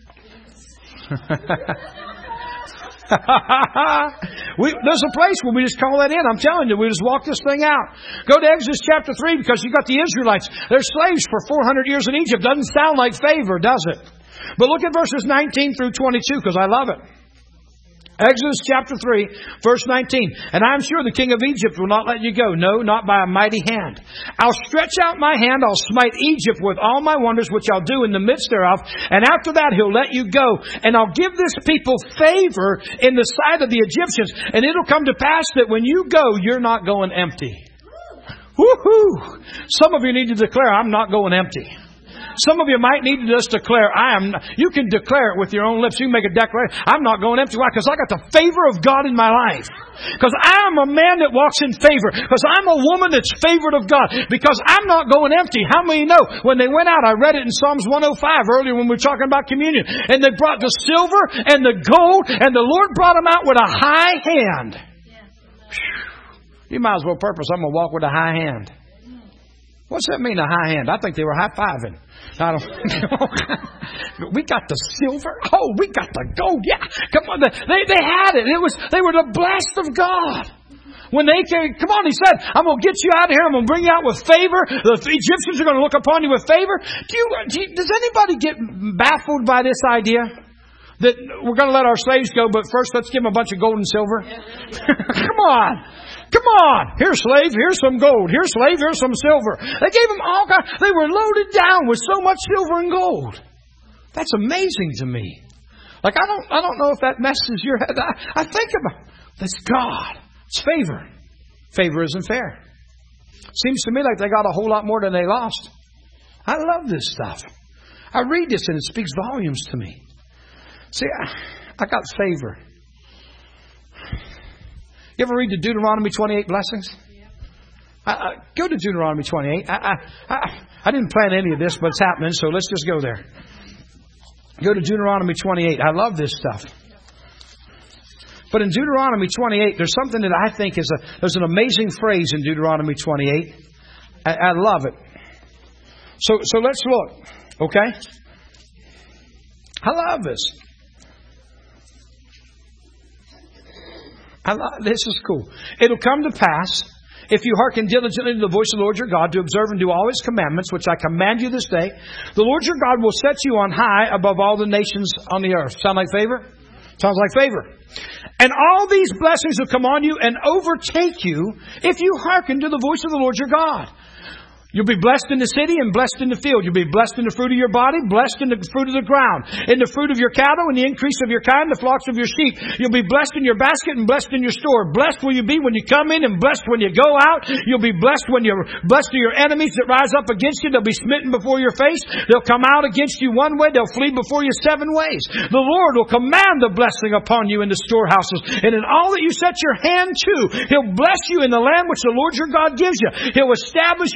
A: we, there's a place where we just call that in. I'm telling you, we just walk this thing out. Go to Exodus chapter three, because you got the Israelites. They're slaves for four hundred years in Egypt. Doesn't sound like favor, does it? But look at verses nineteen through twenty-two, because I love it. Exodus chapter three, verse nineteen. And I'm sure the king of Egypt will not let you go. No, not by a mighty hand. I'll stretch out my hand. I'll smite Egypt with all my wonders, which I'll do in the midst thereof. And after that, He'll let you go. And I'll give this people favor in the sight of the Egyptians. And it'll come to pass that when you go, you're not going empty. Woohoo! Some of you need to declare, I'm not going empty. Some of you might need to just declare, I am. You can declare it with your own lips. You can make a declaration. I'm not going empty. Why? Because I got the favor of God in my life. Because I am a man that walks in favor. Because I'm a woman that's favored of God. Because I'm not going empty. How many know? When they went out, I read it in Psalms one oh five earlier when we were talking about communion. And they brought the silver and the gold, and the Lord brought them out with a high hand. You might as well purpose, I'm going to walk with a high hand. What's that mean, a high hand? I think they were high-fiving. I don't We got the silver. Oh, we got the gold. Yeah. Come on. They, they had it. It was, they were the blessed of God. When they came, come on, He said, I'm going to get you out of here. I'm going to bring you out with favor. The Egyptians are going to look upon you with favor. Do you, do you, does anybody get baffled by this idea? That we're going to let our slaves go, but first let's give them a bunch of gold and silver? Come on. Come on. Here's slave. Here's some gold. Here's slave. Here's some silver. They gave them all kinds. They were loaded down with so much silver and gold. That's amazing to me. Like, I don't, I don't know if that messes your head. I, I think about, that's God. It's favor. Favor isn't fair. Seems to me like they got a whole lot more than they lost. I love this stuff. I read this and it speaks volumes to me. See, I, I got favor. You ever read the Deuteronomy twenty-eight blessings? Yeah. I, I, go to Deuteronomy twenty-eight. I, I, I, I didn't plan any of this, but it's happening, so let's just go there. Go to Deuteronomy twenty-eight. I love this stuff. But in Deuteronomy twenty-eight, there's something that I think is a, there's an amazing phrase in Deuteronomy twenty-eight. I, I love it. So, so let's look. Okay? I love this. I love, this is cool. It'll come to pass, if you hearken diligently to the voice of the Lord your God, to observe and do all His commandments, which I command you this day, the Lord your God will set you on high above all the nations on the earth. Sound like favor? Sounds like favor. And all these blessings will come on you and overtake you if you hearken to the voice of the Lord your God. You'll be blessed in the city and blessed in the field. You'll be blessed in the fruit of your body, blessed in the fruit of the ground, in the fruit of your cattle, and the increase of your kind, the flocks of your sheep. You'll be blessed in your basket and blessed in your store. Blessed will you be when you come in and blessed when you go out. You'll be blessed when you're blessed to your enemies that rise up against you. They'll be smitten before your face. They'll come out against you one way. They'll flee before you seven ways. The Lord will command the blessing upon you in the storehouses. And in all that you set your hand to, He'll bless you in the land which the Lord your God gives you. He'll establish you a holy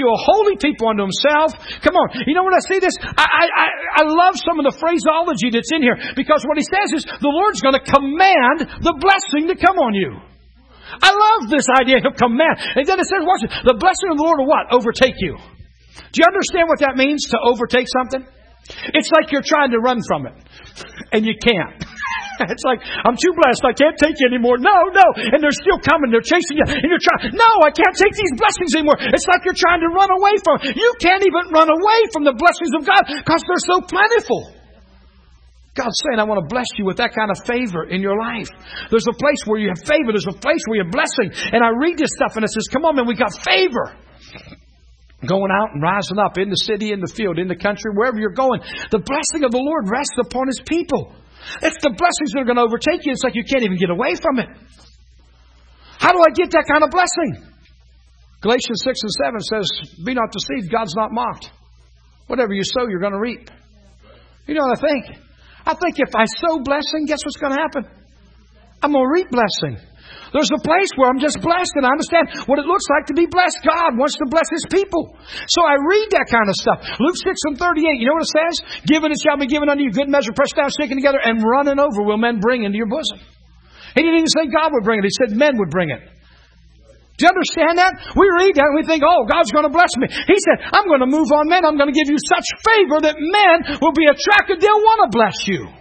A: holy people unto Himself. Come on. You know when I see this, I, I, I love some of the phraseology that's in here, because what He says is the Lord's going to command the blessing to come on you. I love this idea of command. And then it says, watch it, the blessing of the Lord will what? Overtake you. Do you understand what that means, to overtake something? It's like you're trying to run from it, and you can't. It's like, I'm too blessed, I can't take you anymore. No, no. And they're still coming, they're chasing you. And you're trying, no, I can't take these blessings anymore. It's like you're trying to run away from it. You can't even run away from the blessings of God because they're so plentiful. God's saying, I want to bless you with that kind of favor in your life. There's a place where you have favor. There's a place where you have blessing. And I read this stuff and it says, come on, man, we got favor. Going out and rising up in the city, in the field, in the country, wherever you're going. The blessing of the Lord rests upon His people. It's the blessings that are going to overtake you. It's like you can't even get away from it. How do I get that kind of blessing? Galatians six and seven says, be not deceived, God's not mocked. Whatever you sow, you're going to reap. You know what I think? I think if I sow blessing, guess what's going to happen? I'm going to reap blessing. There's a place where I'm just blessed and I understand what it looks like to be blessed. God wants to bless His people. So I read that kind of stuff. Luke six and thirty-eight, you know what it says? Given it shall be given unto you, good measure, pressed down, shaken together, and running over will men bring into your bosom. He didn't even say God would bring it. He said men would bring it. Do you understand that? We read that and we think, oh, God's going to bless me. He said, I'm going to move on men. I'm going to give you such favor that men will be attracted. They'll want to bless you.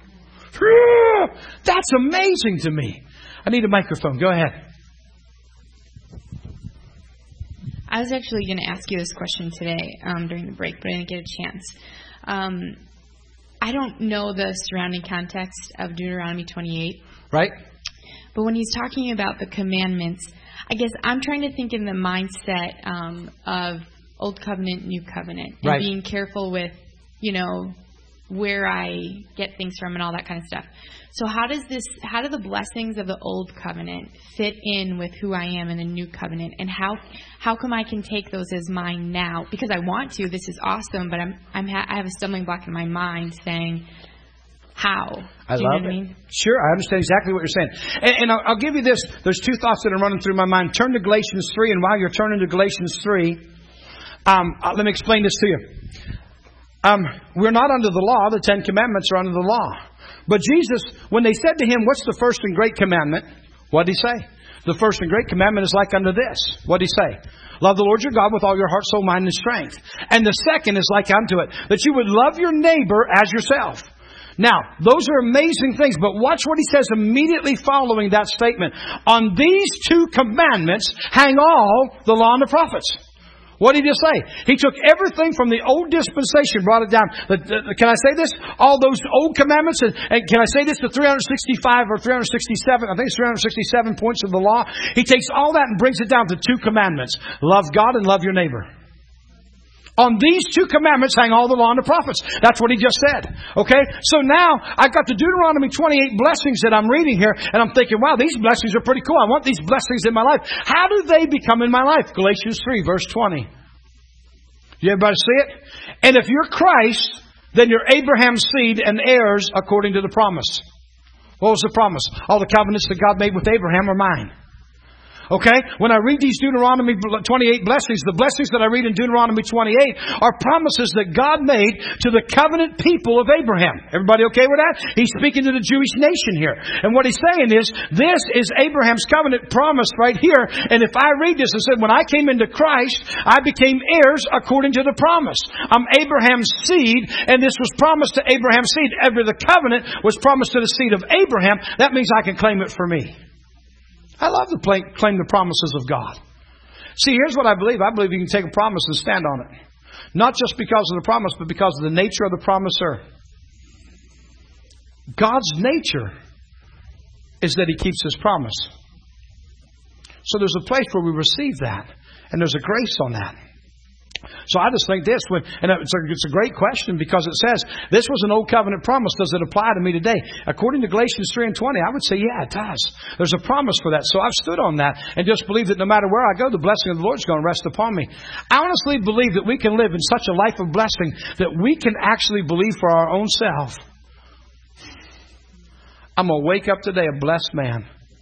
A: That's amazing to me. I need a microphone. Go ahead.
B: I was actually going to ask you this question today um, during the break, but I didn't get a chance. Um, I don't know the surrounding context of Deuteronomy twenty-eight.
A: Right.
B: But when he's talking about the commandments, I guess I'm trying to think in the mindset um, of Old Covenant, New Covenant. And
A: right.
B: being careful with, you know, where I get things from and all that kind of stuff. So how does this, how do the blessings of the Old Covenant fit in with who I am in the New Covenant? And how, how come I can take those as mine now? Because I want to, this is awesome, but I'm, I'm, ha- I have a stumbling block in my mind saying, how?
A: I
B: Do you
A: love
B: know what
A: it.
B: I mean?
A: Sure, I understand exactly what you're saying. And, and I'll, I'll give you this. There's two thoughts that are running through my mind. Turn to Galatians three, and while you're turning to Galatians three, um, uh, let me explain this to you. Um, we're not under the law. The Ten Commandments are under the law. But Jesus, when they said to Him, what's the first and great commandment? What did He say? The first and great commandment is like unto this. What did He say? Love the Lord your God with all your heart, soul, mind, and strength. And the second is like unto it, that you would love your neighbor as yourself. Now, those are amazing things, but watch what He says immediately following that statement. On these two commandments hang all the law and the prophets. What did He just say? He took everything from the old dispensation, brought it down. The, the, can I say this? All those old commandments, and, and can I say this? The three hundred sixty-five or three hundred sixty-seven, I think it's three hundred sixty-seven points of the law. He takes all that and brings it down to two commandments. Love God and love your neighbor. On these two commandments hang all the law and the prophets. That's what He just said. Okay? So now, I've got the Deuteronomy twenty-eight blessings that I'm reading here, and I'm thinking, wow, these blessings are pretty cool. I want these blessings in my life. How do they become in my life? Galatians three, verse twenty. You everybody see it? And if you're Christ, then you're Abraham's seed and heirs according to the promise. What was the promise? All the covenants that God made with Abraham are mine. Okay? When I read these Deuteronomy twenty-eight blessings, the blessings that I read in Deuteronomy twenty-eight are promises that God made to the covenant people of Abraham. Everybody okay with that? He's speaking to the Jewish nation here. And what He's saying is, this is Abraham's covenant promise right here. And if I read this and said, when I came into Christ, I became heirs according to the promise. I'm Abraham's seed, and this was promised to Abraham's seed. Every the covenant was promised to the seed of Abraham. That means I can claim it for me. I love to play, claim the promises of God. See, here's what I believe. I believe you can take a promise and stand on it. Not just because of the promise, but because of the nature of the promiser. God's nature is that He keeps His promise. So there's a place where we receive that. And there's a grace on that. So I just think this, when, and it's a, it's a great question because it says, this was an old covenant promise. Does it apply to me today? According to Galatians three and twenty, I would say, yeah, it does. There's a promise for that. So I've stood on that and just believe that no matter where I go, the blessing of the Lord is going to rest upon me. I honestly believe that we can live in such a life of blessing that we can actually believe for our own self. I'm going to wake up today a blessed man.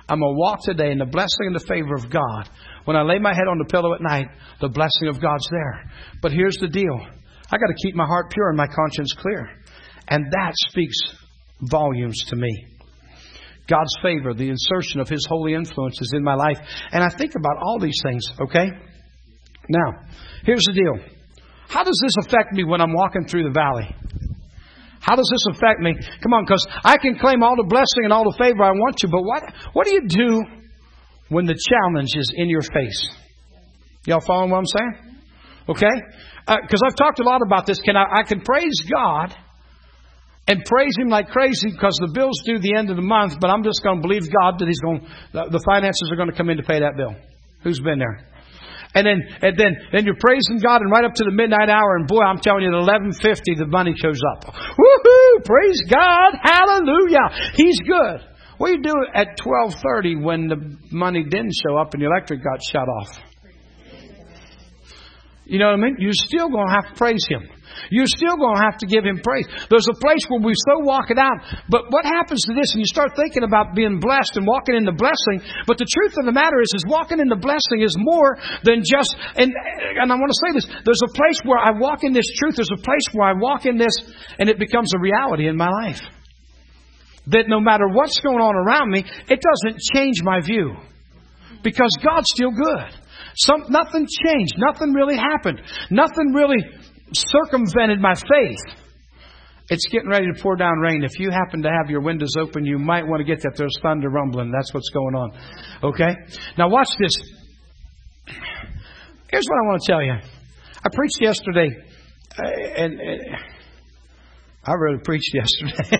A: I'm going to walk today in the blessing and the favor of God. When I lay my head on the pillow at night, the blessing of God's there. But here's the deal. I got to keep my heart pure and my conscience clear. And that speaks volumes to me. God's favor, the insertion of His holy influences in my life. And I think about all these things, okay? Now, here's the deal. How does this affect me when I'm walking through the valley? How does this affect me? Come on, because I can claim all the blessing and all the favor I want to, but what, what do you do when the challenge is in your face? Y'all following what I'm saying? Okay? Because uh, I've talked a lot about this. Can I, I can praise God and praise Him like crazy because the bill's due the end of the month, but I'm just going to believe God that He's going, the, the finances are going to come in to pay that bill. Who's been there? And then, and then, then you're praising God, and right up to the midnight hour, and boy, I'm telling you, at eleven fifty, the money shows up. Woohoo! Praise God! Hallelujah! He's good. What do you do at twelve thirty when the money didn't show up and the electric got shut off? You know what I mean? You're still going to have to praise Him. You're still going to have to give Him praise. There's a place where we so walk it out. But what happens to this? And you start thinking about being blessed and walking in the blessing. But the truth of the matter is, is walking in the blessing is more than just, and, and I want to say this, there's a place where I walk in this truth. There's a place where I walk in this and it becomes a reality in my life. That no matter what's going on around me, it doesn't change my view. Because God's still good. Some, nothing changed. Nothing really happened. Nothing really circumvented my faith. It's getting ready to pour down rain. If you happen to have your windows open, you might want to get that there's thunder rumbling. That's what's going on. Okay? Now watch this. Here's what I want to tell you. I preached yesterday, and, and I really preached yesterday.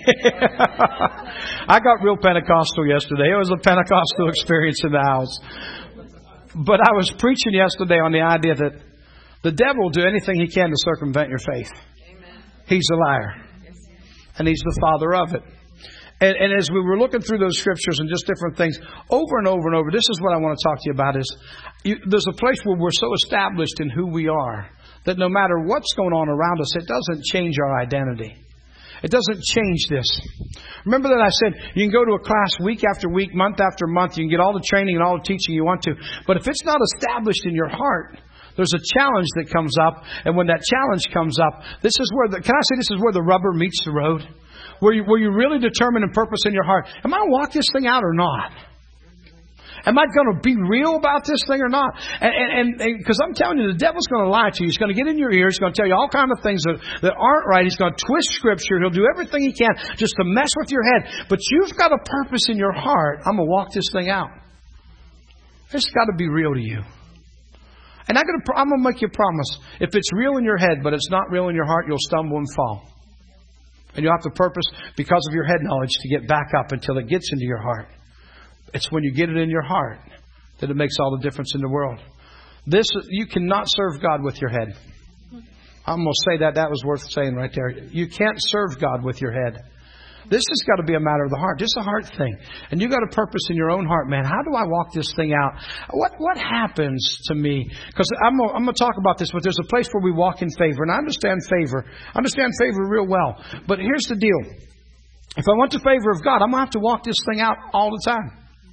A: I got real Pentecostal yesterday. It was a Pentecostal experience in the house. But I was preaching yesterday on the idea that the devil will do anything he can to circumvent your faith. Amen. He's a liar. Yes. And he's the father of it. And, and as we were looking through those scriptures and just different things, over and over and over, this is what I want to talk to you about is, you, there's a place where we're so established in who we are that no matter what's going on around us, it doesn't change our identity. It doesn't change this. Remember that I said you can go to a class week after week, month after month. You can get all the training and all the teaching you want to. But if it's not established in your heart, there's a challenge that comes up. And when that challenge comes up, this is where the, can I say this is where the rubber meets the road? Where you, where you really determine and purpose in your heart, am I going to walk this thing out or not? Am I going to be real about this thing or not? And because I'm telling you, the devil's going to lie to you. He's going to get in your ears. He's going to tell you all kinds of things that, that aren't right. He's going to twist Scripture. He'll do everything he can just to mess with your head. But you've got a purpose in your heart. I'm going to walk this thing out. It's got to be real to you. And I'm going to, I'm going to make you a promise. If it's real in your head, but it's not real in your heart, you'll stumble and fall. And you'll have to purpose, because of your head knowledge, to get back up until it gets into your heart. It's when you get it in your heart that it makes all the difference in the world. This, you cannot serve God with your head. I'm going to say that. That was worth saying right there. You can't serve God with your head. This has got to be a matter of the heart. This is a heart thing. And you've got a purpose in your own heart, man. How do I walk this thing out? What what happens to me? Because I'm going I'm to talk about this, but there's a place where we walk in favor. And I understand favor. I understand favor real well. But here's the deal. If I want the favor of God, I'm going to have to walk this thing out all the time.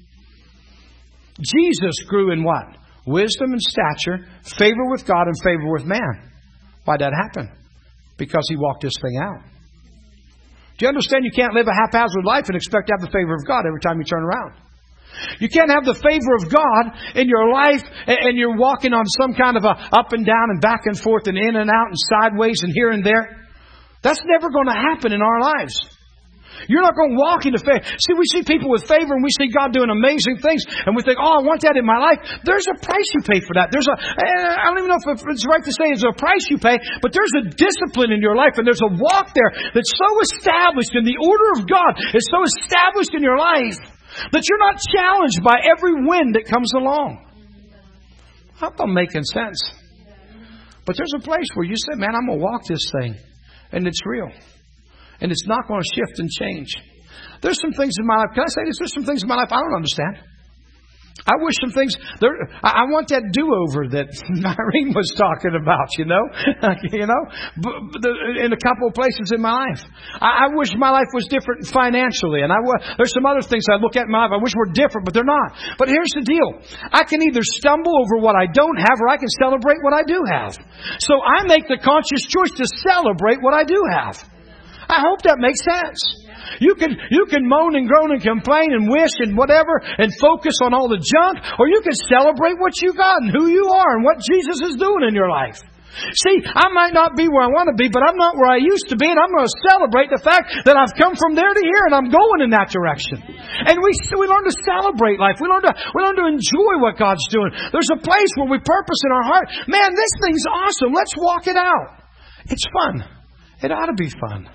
A: Jesus grew in what? Wisdom and stature, favor with God and favor with man. Why'd that happen? Because he walked this thing out. Do you understand you can't live a haphazard life and expect to have the favor of God every time you turn around? You can't have the favor of God in your life and you're walking on some kind of a up and down and back and forth and in and out and sideways and here and there. That's never going to happen in our lives. You're not going to walk into favor. See, we see people with favor and we see God doing amazing things and we think, oh, I want that in my life. There's a price you pay for that. There's a, I don't even know if it's right to say it's a price you pay, but there's a discipline in your life and there's a walk there that's so established in the order of God. It's so established in your life that you're not challenged by every wind that comes along. I'm not making sense. But there's a place where you say, man, I'm going to walk this thing and it's real. And it's not going to shift and change. There's some things in my life. Can I say this? There's some things in my life I don't understand. I wish some things, there, I, I want that do-over that Irene was talking about, you know, you know, but, but the, in a couple of places in my life. I, I wish my life was different financially. And I there's some other things I look at in my life. I wish were different, but they're not. But here's the deal. I can either stumble over what I don't have or I can celebrate what I do have. So I make the conscious choice to celebrate what I do have. I hope that makes sense. You can, you can moan and groan and complain and wish and whatever and focus on all the junk, or you can celebrate what you got and who you are and what Jesus is doing in your life. See, I might not be where I want to be, but I'm not where I used to be, and I'm going to celebrate the fact that I've come from there to here and I'm going in that direction. And we we learn to celebrate life. We learn to we learn to enjoy what God's doing. There's a place where we purpose in our heart. Man, this thing's awesome. Let's walk it out. It's fun. It ought to be fun.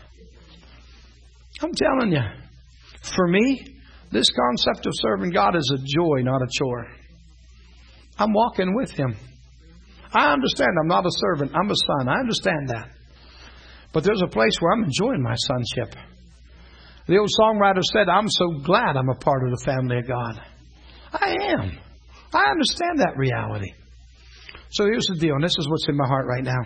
A: I'm telling you, for me, this concept of serving God is a joy, not a chore. I'm walking with Him. I understand I'm not a servant. I'm a son. I understand that. But there's a place where I'm enjoying my sonship. The old songwriter said, I'm so glad I'm a part of the family of God. I am. I understand that reality. So here's the deal, and this is what's in my heart right now.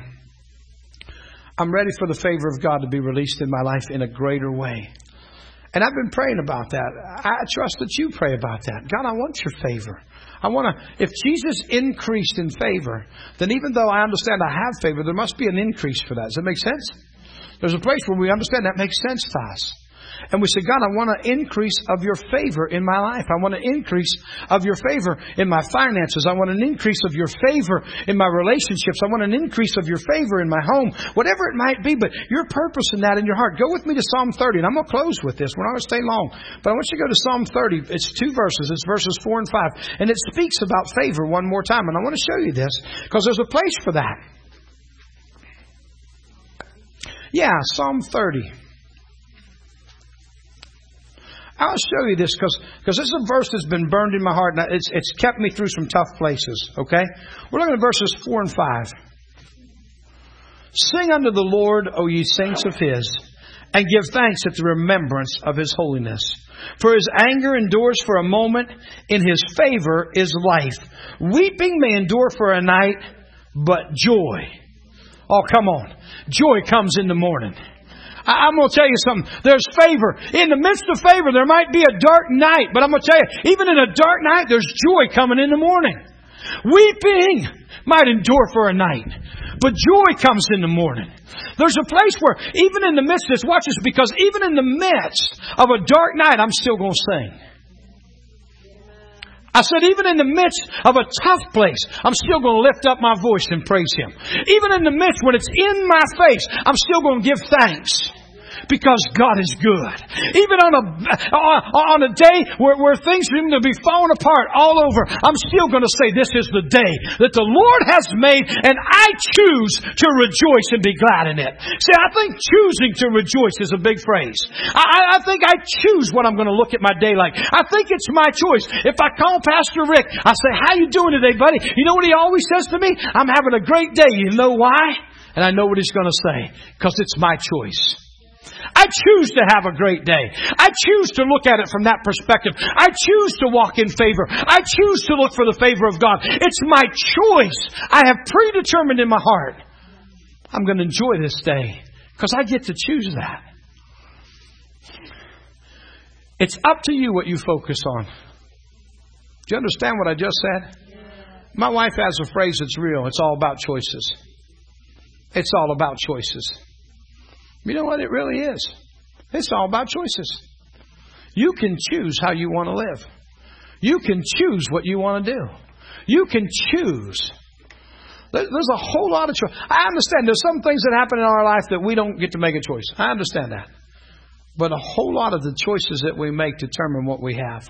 A: I'm ready for the favor of God to be released in my life in a greater way. And I've been praying about that. I trust that you pray about that. God, I want your favor. I want to, if Jesus increased in favor, then even though I understand I have favor, there must be an increase for that. Does that make sense? There's a place where we understand that makes sense to us. And we say, God, I want an increase of your favor in my life. I want an increase of your favor in my finances. I want an increase of your favor in my relationships. I want an increase of your favor in my home. Whatever it might be, but your purpose in that in your heart. Go with me to Psalm thirty, and I'm going to close with this. We're not going to stay long. But I want you to go to Psalm thirty. It's two verses. It's verses four and five. And it speaks about favor one more time. And I want to show you this because there's a place for that. Yeah, Psalm thirty. I'll show you this because because this is a verse that's been burned in my heart. And it's, it's kept me through some tough places. Okay? We're looking at verses four and five. Sing unto the Lord, O ye saints of His, and give thanks at the remembrance of His holiness. For His anger endures for a moment, in His favor is life. Weeping may endure for a night, but joy. Oh, come on. Joy comes in the morning. I'm going to tell you something. There's favor. In the midst of favor, there might be a dark night. But I'm going to tell you, even in a dark night, there's joy coming in the morning. Weeping might endure for a night, but joy comes in the morning. There's a place where, even in the midst of this, watch this, because even in the midst of a dark night, I'm still going to sing. I said, even in the midst of a tough place, I'm still going to lift up my voice and praise Him. Even in the midst when it's in my face, I'm still going to give thanks. Because God is good. Even on a on a day where, where things seem to be falling apart all over, I'm still going to say this is the day that the Lord has made, and I choose to rejoice and be glad in it. See, I think choosing to rejoice is a big phrase. I, I think I choose what I'm going to look at my day like. I think it's my choice. If I call Pastor Rick, I say, how you doing today, buddy? You know what he always says to me? I'm having a great day. You know why? And I know what he's going to say. Because it's my choice. I choose to have a great day. I choose to look at it from that perspective. I choose to walk in favor. I choose to look for the favor of God. It's my choice. I have predetermined in my heart. I'm going to enjoy this day because I get to choose that. It's up to you what you focus on. Do you understand what I just said? My wife has a phrase that's real. It's all about choices. It's all about choices. You know what? It really is. It's all about choices. You can choose how you want to live. You can choose what you want to do. You can choose. There's a whole lot of choice. I understand there's some things that happen in our life that we don't get to make a choice. I understand that. But a whole lot of the choices that we make determine what we have.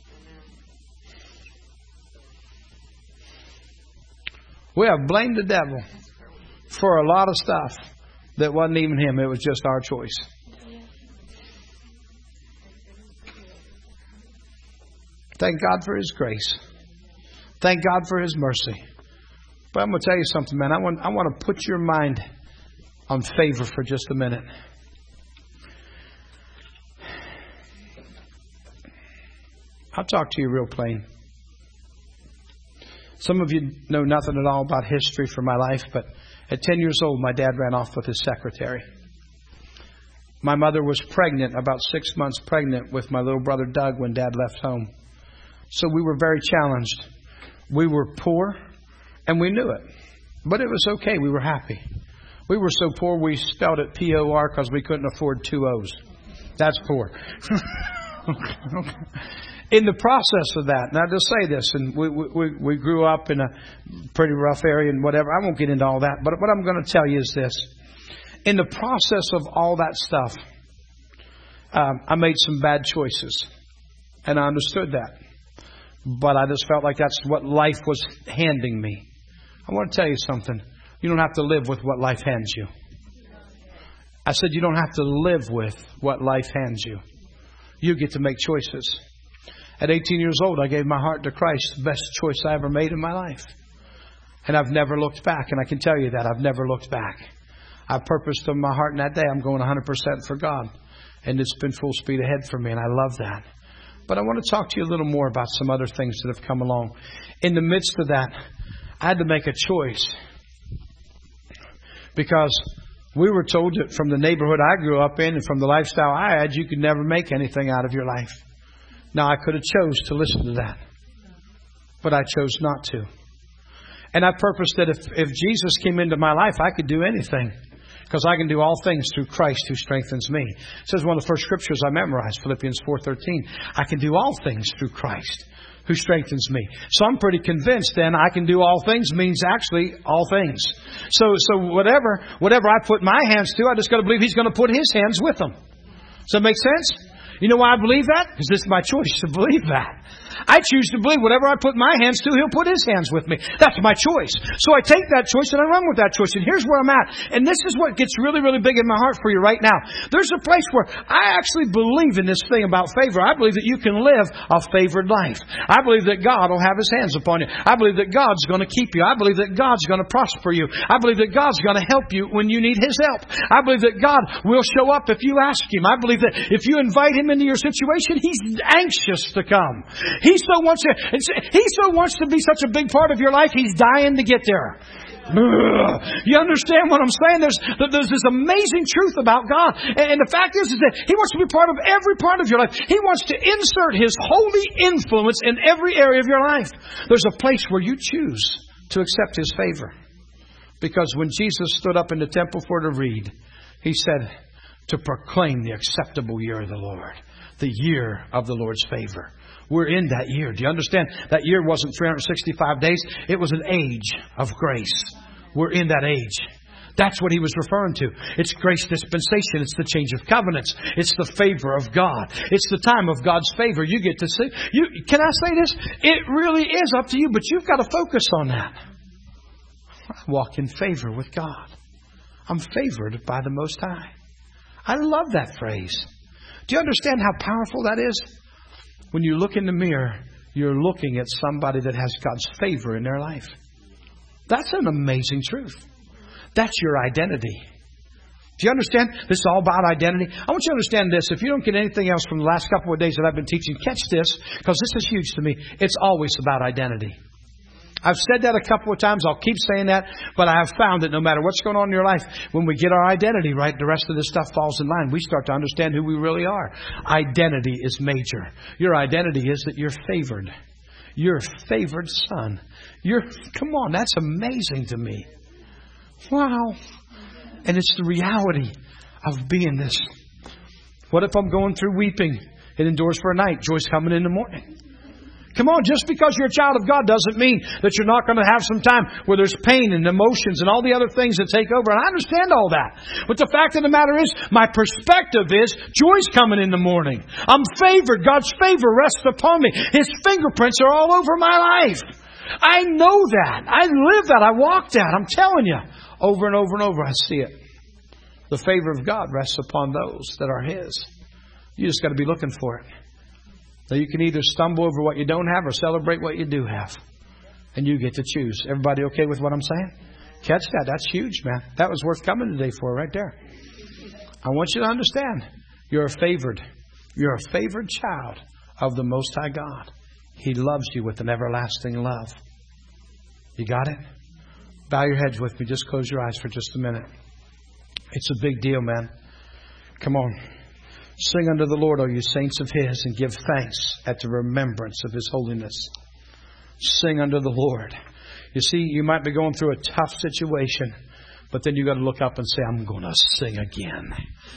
A: We have blamed the devil for a lot of stuff that wasn't even him. It was just our choice. Thank God for His grace. Thank God for His mercy. But I'm going to tell you something, man. I want, I want to put your mind on favor for just a minute. I'll talk to you real plain. Some of you know nothing at all about history for my life, but at ten years old, my dad ran off with his secretary. My mother was pregnant, about six months pregnant, with my little brother Doug when Dad left home. So we were very challenged. We were poor, and we knew it. But it was okay. We were happy. We were so poor we spelled it P O R because we couldn't afford two O's. That's poor. In the process of that, now to say this, and we, we we grew up in a pretty rough area and whatever. I won't get into all that, but what I'm going to tell you is this. In the process of all that stuff, um, I made some bad choices. And I understood that. But I just felt like that's what life was handing me. I want to tell you something. You don't have to live with what life hands you. I said you don't have to live with what life hands you. You get to make choices. At eighteen years old, I gave my heart to Christ, the best choice I ever made in my life. And I've never looked back. And I can tell you that. I've never looked back. I purposed in my heart in that day, I'm going one hundred percent for God. And it's been full speed ahead for me, and I love that. But I want to talk to you a little more about some other things that have come along. In the midst of that, I had to make a choice. Because we were told that from the neighborhood I grew up in and from the lifestyle I had, you could never make anything out of your life. Now, I could have chose to listen to that. But I chose not to. And I purposed that if, if Jesus came into my life, I could do anything. Because I can do all things through Christ who strengthens me. It says one of the first scriptures I memorized, Philippians four thirteen. I can do all things through Christ who strengthens me. So I'm pretty convinced then I can do all things means actually all things. So so whatever whatever I put my hands to, I just got to believe He's going to put His hands with them. Does that make sense? You know why I believe that? Because it's my choice to believe that. I choose to believe whatever I put my hands to, He'll put His hands with me. That's my choice. So I take that choice and I run with that choice. And here's where I'm at. And this is what gets really, really big in my heart for you right now. There's a place where I actually believe in this thing about favor. I believe that you can live a favored life. I believe that God will have His hands upon you. I believe that God's going to keep you. I believe that God's going to prosper you. I believe that God's going to help you when you need His help. I believe that God will show up if you ask Him. I believe that if you invite Him into your situation, He's anxious to come. He so wants to, He so wants to be such a big part of your life, He's dying to get there. You understand what I'm saying? There's, there's this amazing truth about God. And the fact is, is that He wants to be part of every part of your life. He wants to insert His holy influence in every area of your life. There's a place where you choose to accept His favor. Because when Jesus stood up in the temple for to read, He said to proclaim the acceptable year of the Lord. The year of the Lord's favor. We're in that year. Do you understand? That year wasn't three hundred sixty-five days. It was an age of grace. We're in that age. That's what He was referring to. It's grace dispensation. It's the change of covenants. It's the favor of God. It's the time of God's favor. You get to see. You, can I say this? It really is up to you, but you've got to focus on that. I walk in favor with God. I'm favored by the Most High. I love that phrase. Do you understand how powerful that is? When you look in the mirror, you're looking at somebody that has God's favor in their life. That's an amazing truth. That's your identity. Do you understand? This is all about identity. I want you to understand this. If you don't get anything else from the last couple of days that I've been teaching, catch this, because this is huge to me. It's always about identity. I've said that a couple of times. I'll keep saying that. But I have found that no matter what's going on in your life, when we get our identity right, the rest of this stuff falls in line. We start to understand who we really are. Identity is major. Your identity is that you're favored. You're a favored son. You're, come on, that's amazing to me. Wow. And it's the reality of being this. What if I'm going through weeping? It endures for a night. Joy's coming in the morning. Come on, just because you're a child of God doesn't mean that you're not going to have some time where there's pain and emotions and all the other things that take over. And I understand all that. But the fact of the matter is, my perspective is, joy's coming in the morning. I'm favored. God's favor rests upon me. His fingerprints are all over my life. I know that. I live that. I walk that. I'm telling you. Over and over and over, I see it. The favor of God rests upon those that are His. You just got to be looking for it. So you can either stumble over what you don't have or celebrate what you do have. And you get to choose. Everybody okay with what I'm saying? Catch that. That's huge, man. That was worth coming today for right there. I want you to understand. You're a favored. You're a favored child of the Most High God. He loves you with an everlasting love. You got it? Bow your heads with me. Just close your eyes for just a minute. It's a big deal, man. Come on. Sing unto the Lord, O you saints of His, and give thanks at the remembrance of His holiness. Sing unto the Lord. You see, you might be going through a tough situation, but then you got to look up and say, I'm going to sing again.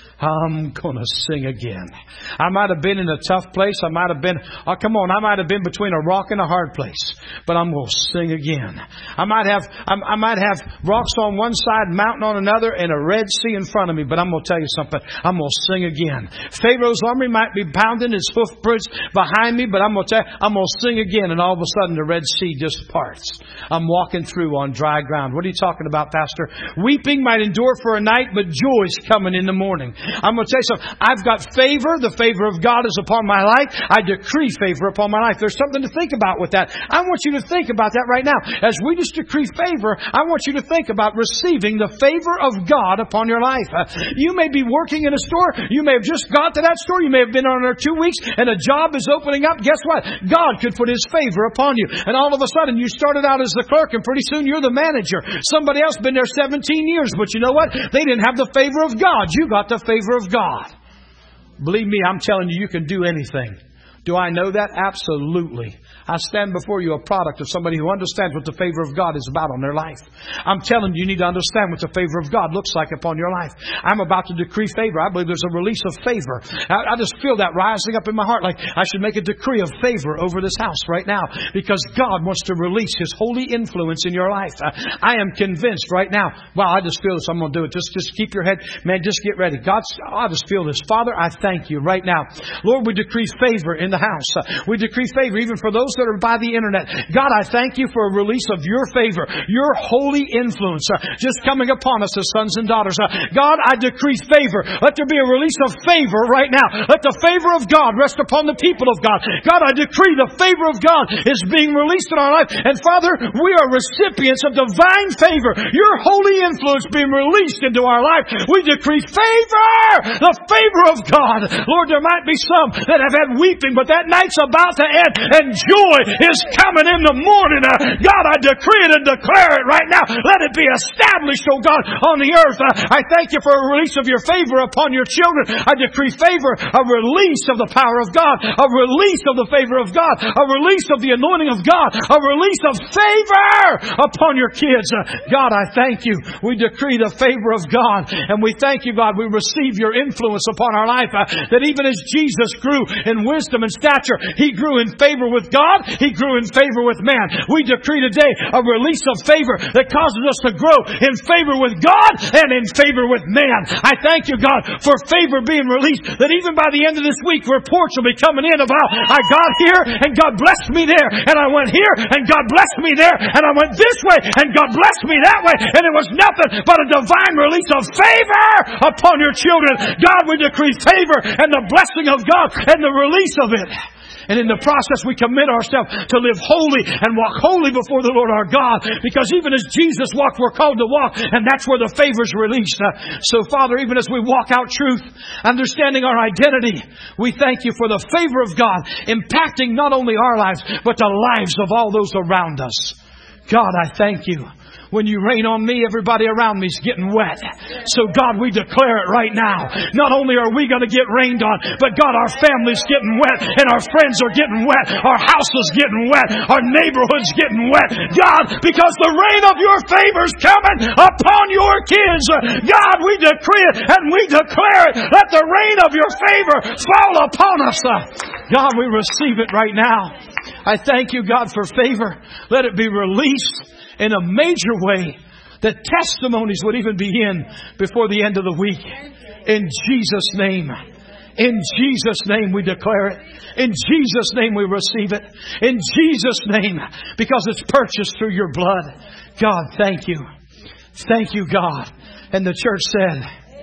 A: I'm going to sing again. I might have been in a tough place. I might have been, oh, come on, I might have been between a rock and a hard place. But I'm going to sing again. I might have I might have rocks on one side, mountain on another, and a Red Sea in front of me. But I'm going to tell you something. I'm going to sing again. Pharaoh's army might be pounding his hoofprints behind me, but I'm going to tell you, I'm going to sing again. And all of a sudden, the Red Sea just parts. I'm walking through on dry ground. What are you talking about, Pastor? Weeping might endure for a night, but joy's coming in the morning. I'm going to tell you something. I've got favor. The favor of God is upon my life. I decree favor upon my life. There's something to think about with that. I want you to think about that right now. As we just decree favor, I want you to think about receiving the favor of God upon your life. Uh, you may be working in a store. You may have just got to that store. You may have been on there two weeks and a job is opening up. Guess what? God could put His favor upon you. And all of a sudden you started out as the clerk and pretty soon you're the manager. Somebody else been there seventeen years. But you know what? They didn't have the favor of God. You got the favor of God. Believe me, I'm telling you, you can do anything. Do I know that? Absolutely. I stand before you a product of somebody who understands what the favor of God is about on their life. I'm telling you, you need to understand what the favor of God looks like upon your life. I'm about to decree favor. I believe there's a release of favor. I, I just feel that rising up in my heart, like I should make a decree of favor over this house right now, because God wants to release His holy influence in your life. Uh, I am convinced right now. Wow, I just feel this. I'm going to do it. Just, just keep your head, man. Just get ready. God's. I just feel this. Father, I thank you right now. Lord, we decree favor in the house. Uh, we decree favor even for those that are by the internet. God, I thank you for a release of your favor, your holy influence uh, just coming upon us as sons and daughters. Uh, God, I decree favor. Let there be a release of favor right now. Let the favor of God rest upon the people of God. God, I decree the favor of God is being released in our life. And Father, we are recipients of divine favor. Your holy influence being released into our life. We decree favor! The favor of God. Lord, there might be some that have had weeping, but that night's about to end and joy is coming in the morning. Uh, God, I decree it and declare it right now. Let it be established, oh God, on the earth. Uh, I thank you for a release of your favor upon your children. I decree favor, a release of the power of God, a release of the favor of God, a release of the anointing of God, a release of favor upon your kids. Uh, God, I thank you. We decree the favor of God, and we thank you, God. We receive your influence upon our life, uh, that even as Jesus grew in wisdom and stature, He grew in favor with God. He grew in favor with man. We decree today a release of favor that causes us to grow in favor with God and in favor with man. I thank you, God, for favor being released, that even by the end of this week, reports will be coming in about I got here and God blessed me there, and I went here and God blessed me there, and I went this way and God blessed me that way, and it was nothing but a divine release of favor upon your children. God, we decree favor and the blessing of God and the release of it. And in the process, we commit ourselves to live holy and walk holy before the Lord our God. Because even as Jesus walked, we're called to walk. And that's where the favor is released. Uh, so, Father, even as we walk out truth, understanding our identity, we thank you for the favor of God impacting not only our lives, but the lives of all those around us. God, I thank you. When you rain on me, everybody around me is getting wet. So God, we declare it right now. Not only are we going to get rained on, but God, our family's getting wet, and our friends are getting wet, our house is getting wet, our neighborhood's getting wet. God, because the rain of your favor is coming upon your kids. God, we decree it and we declare it. Let the rain of your favor fall upon us. God, we receive it right now. I thank you, God, for favor. Let it be released in a major way, that testimonies would even begin before the end of the week. In Jesus' name. In Jesus' name we declare it. In Jesus' name we receive it. In Jesus' name, because it's purchased through your blood. God, thank you. Thank you, God. And the church said,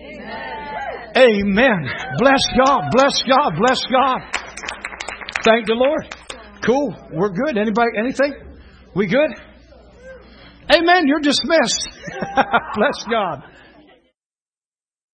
A: Amen. Amen. Bless God. Bless God. Bless God. Thank the Lord. Cool. We're good. Anybody, anything? We good? Amen. You're dismissed. Bless God.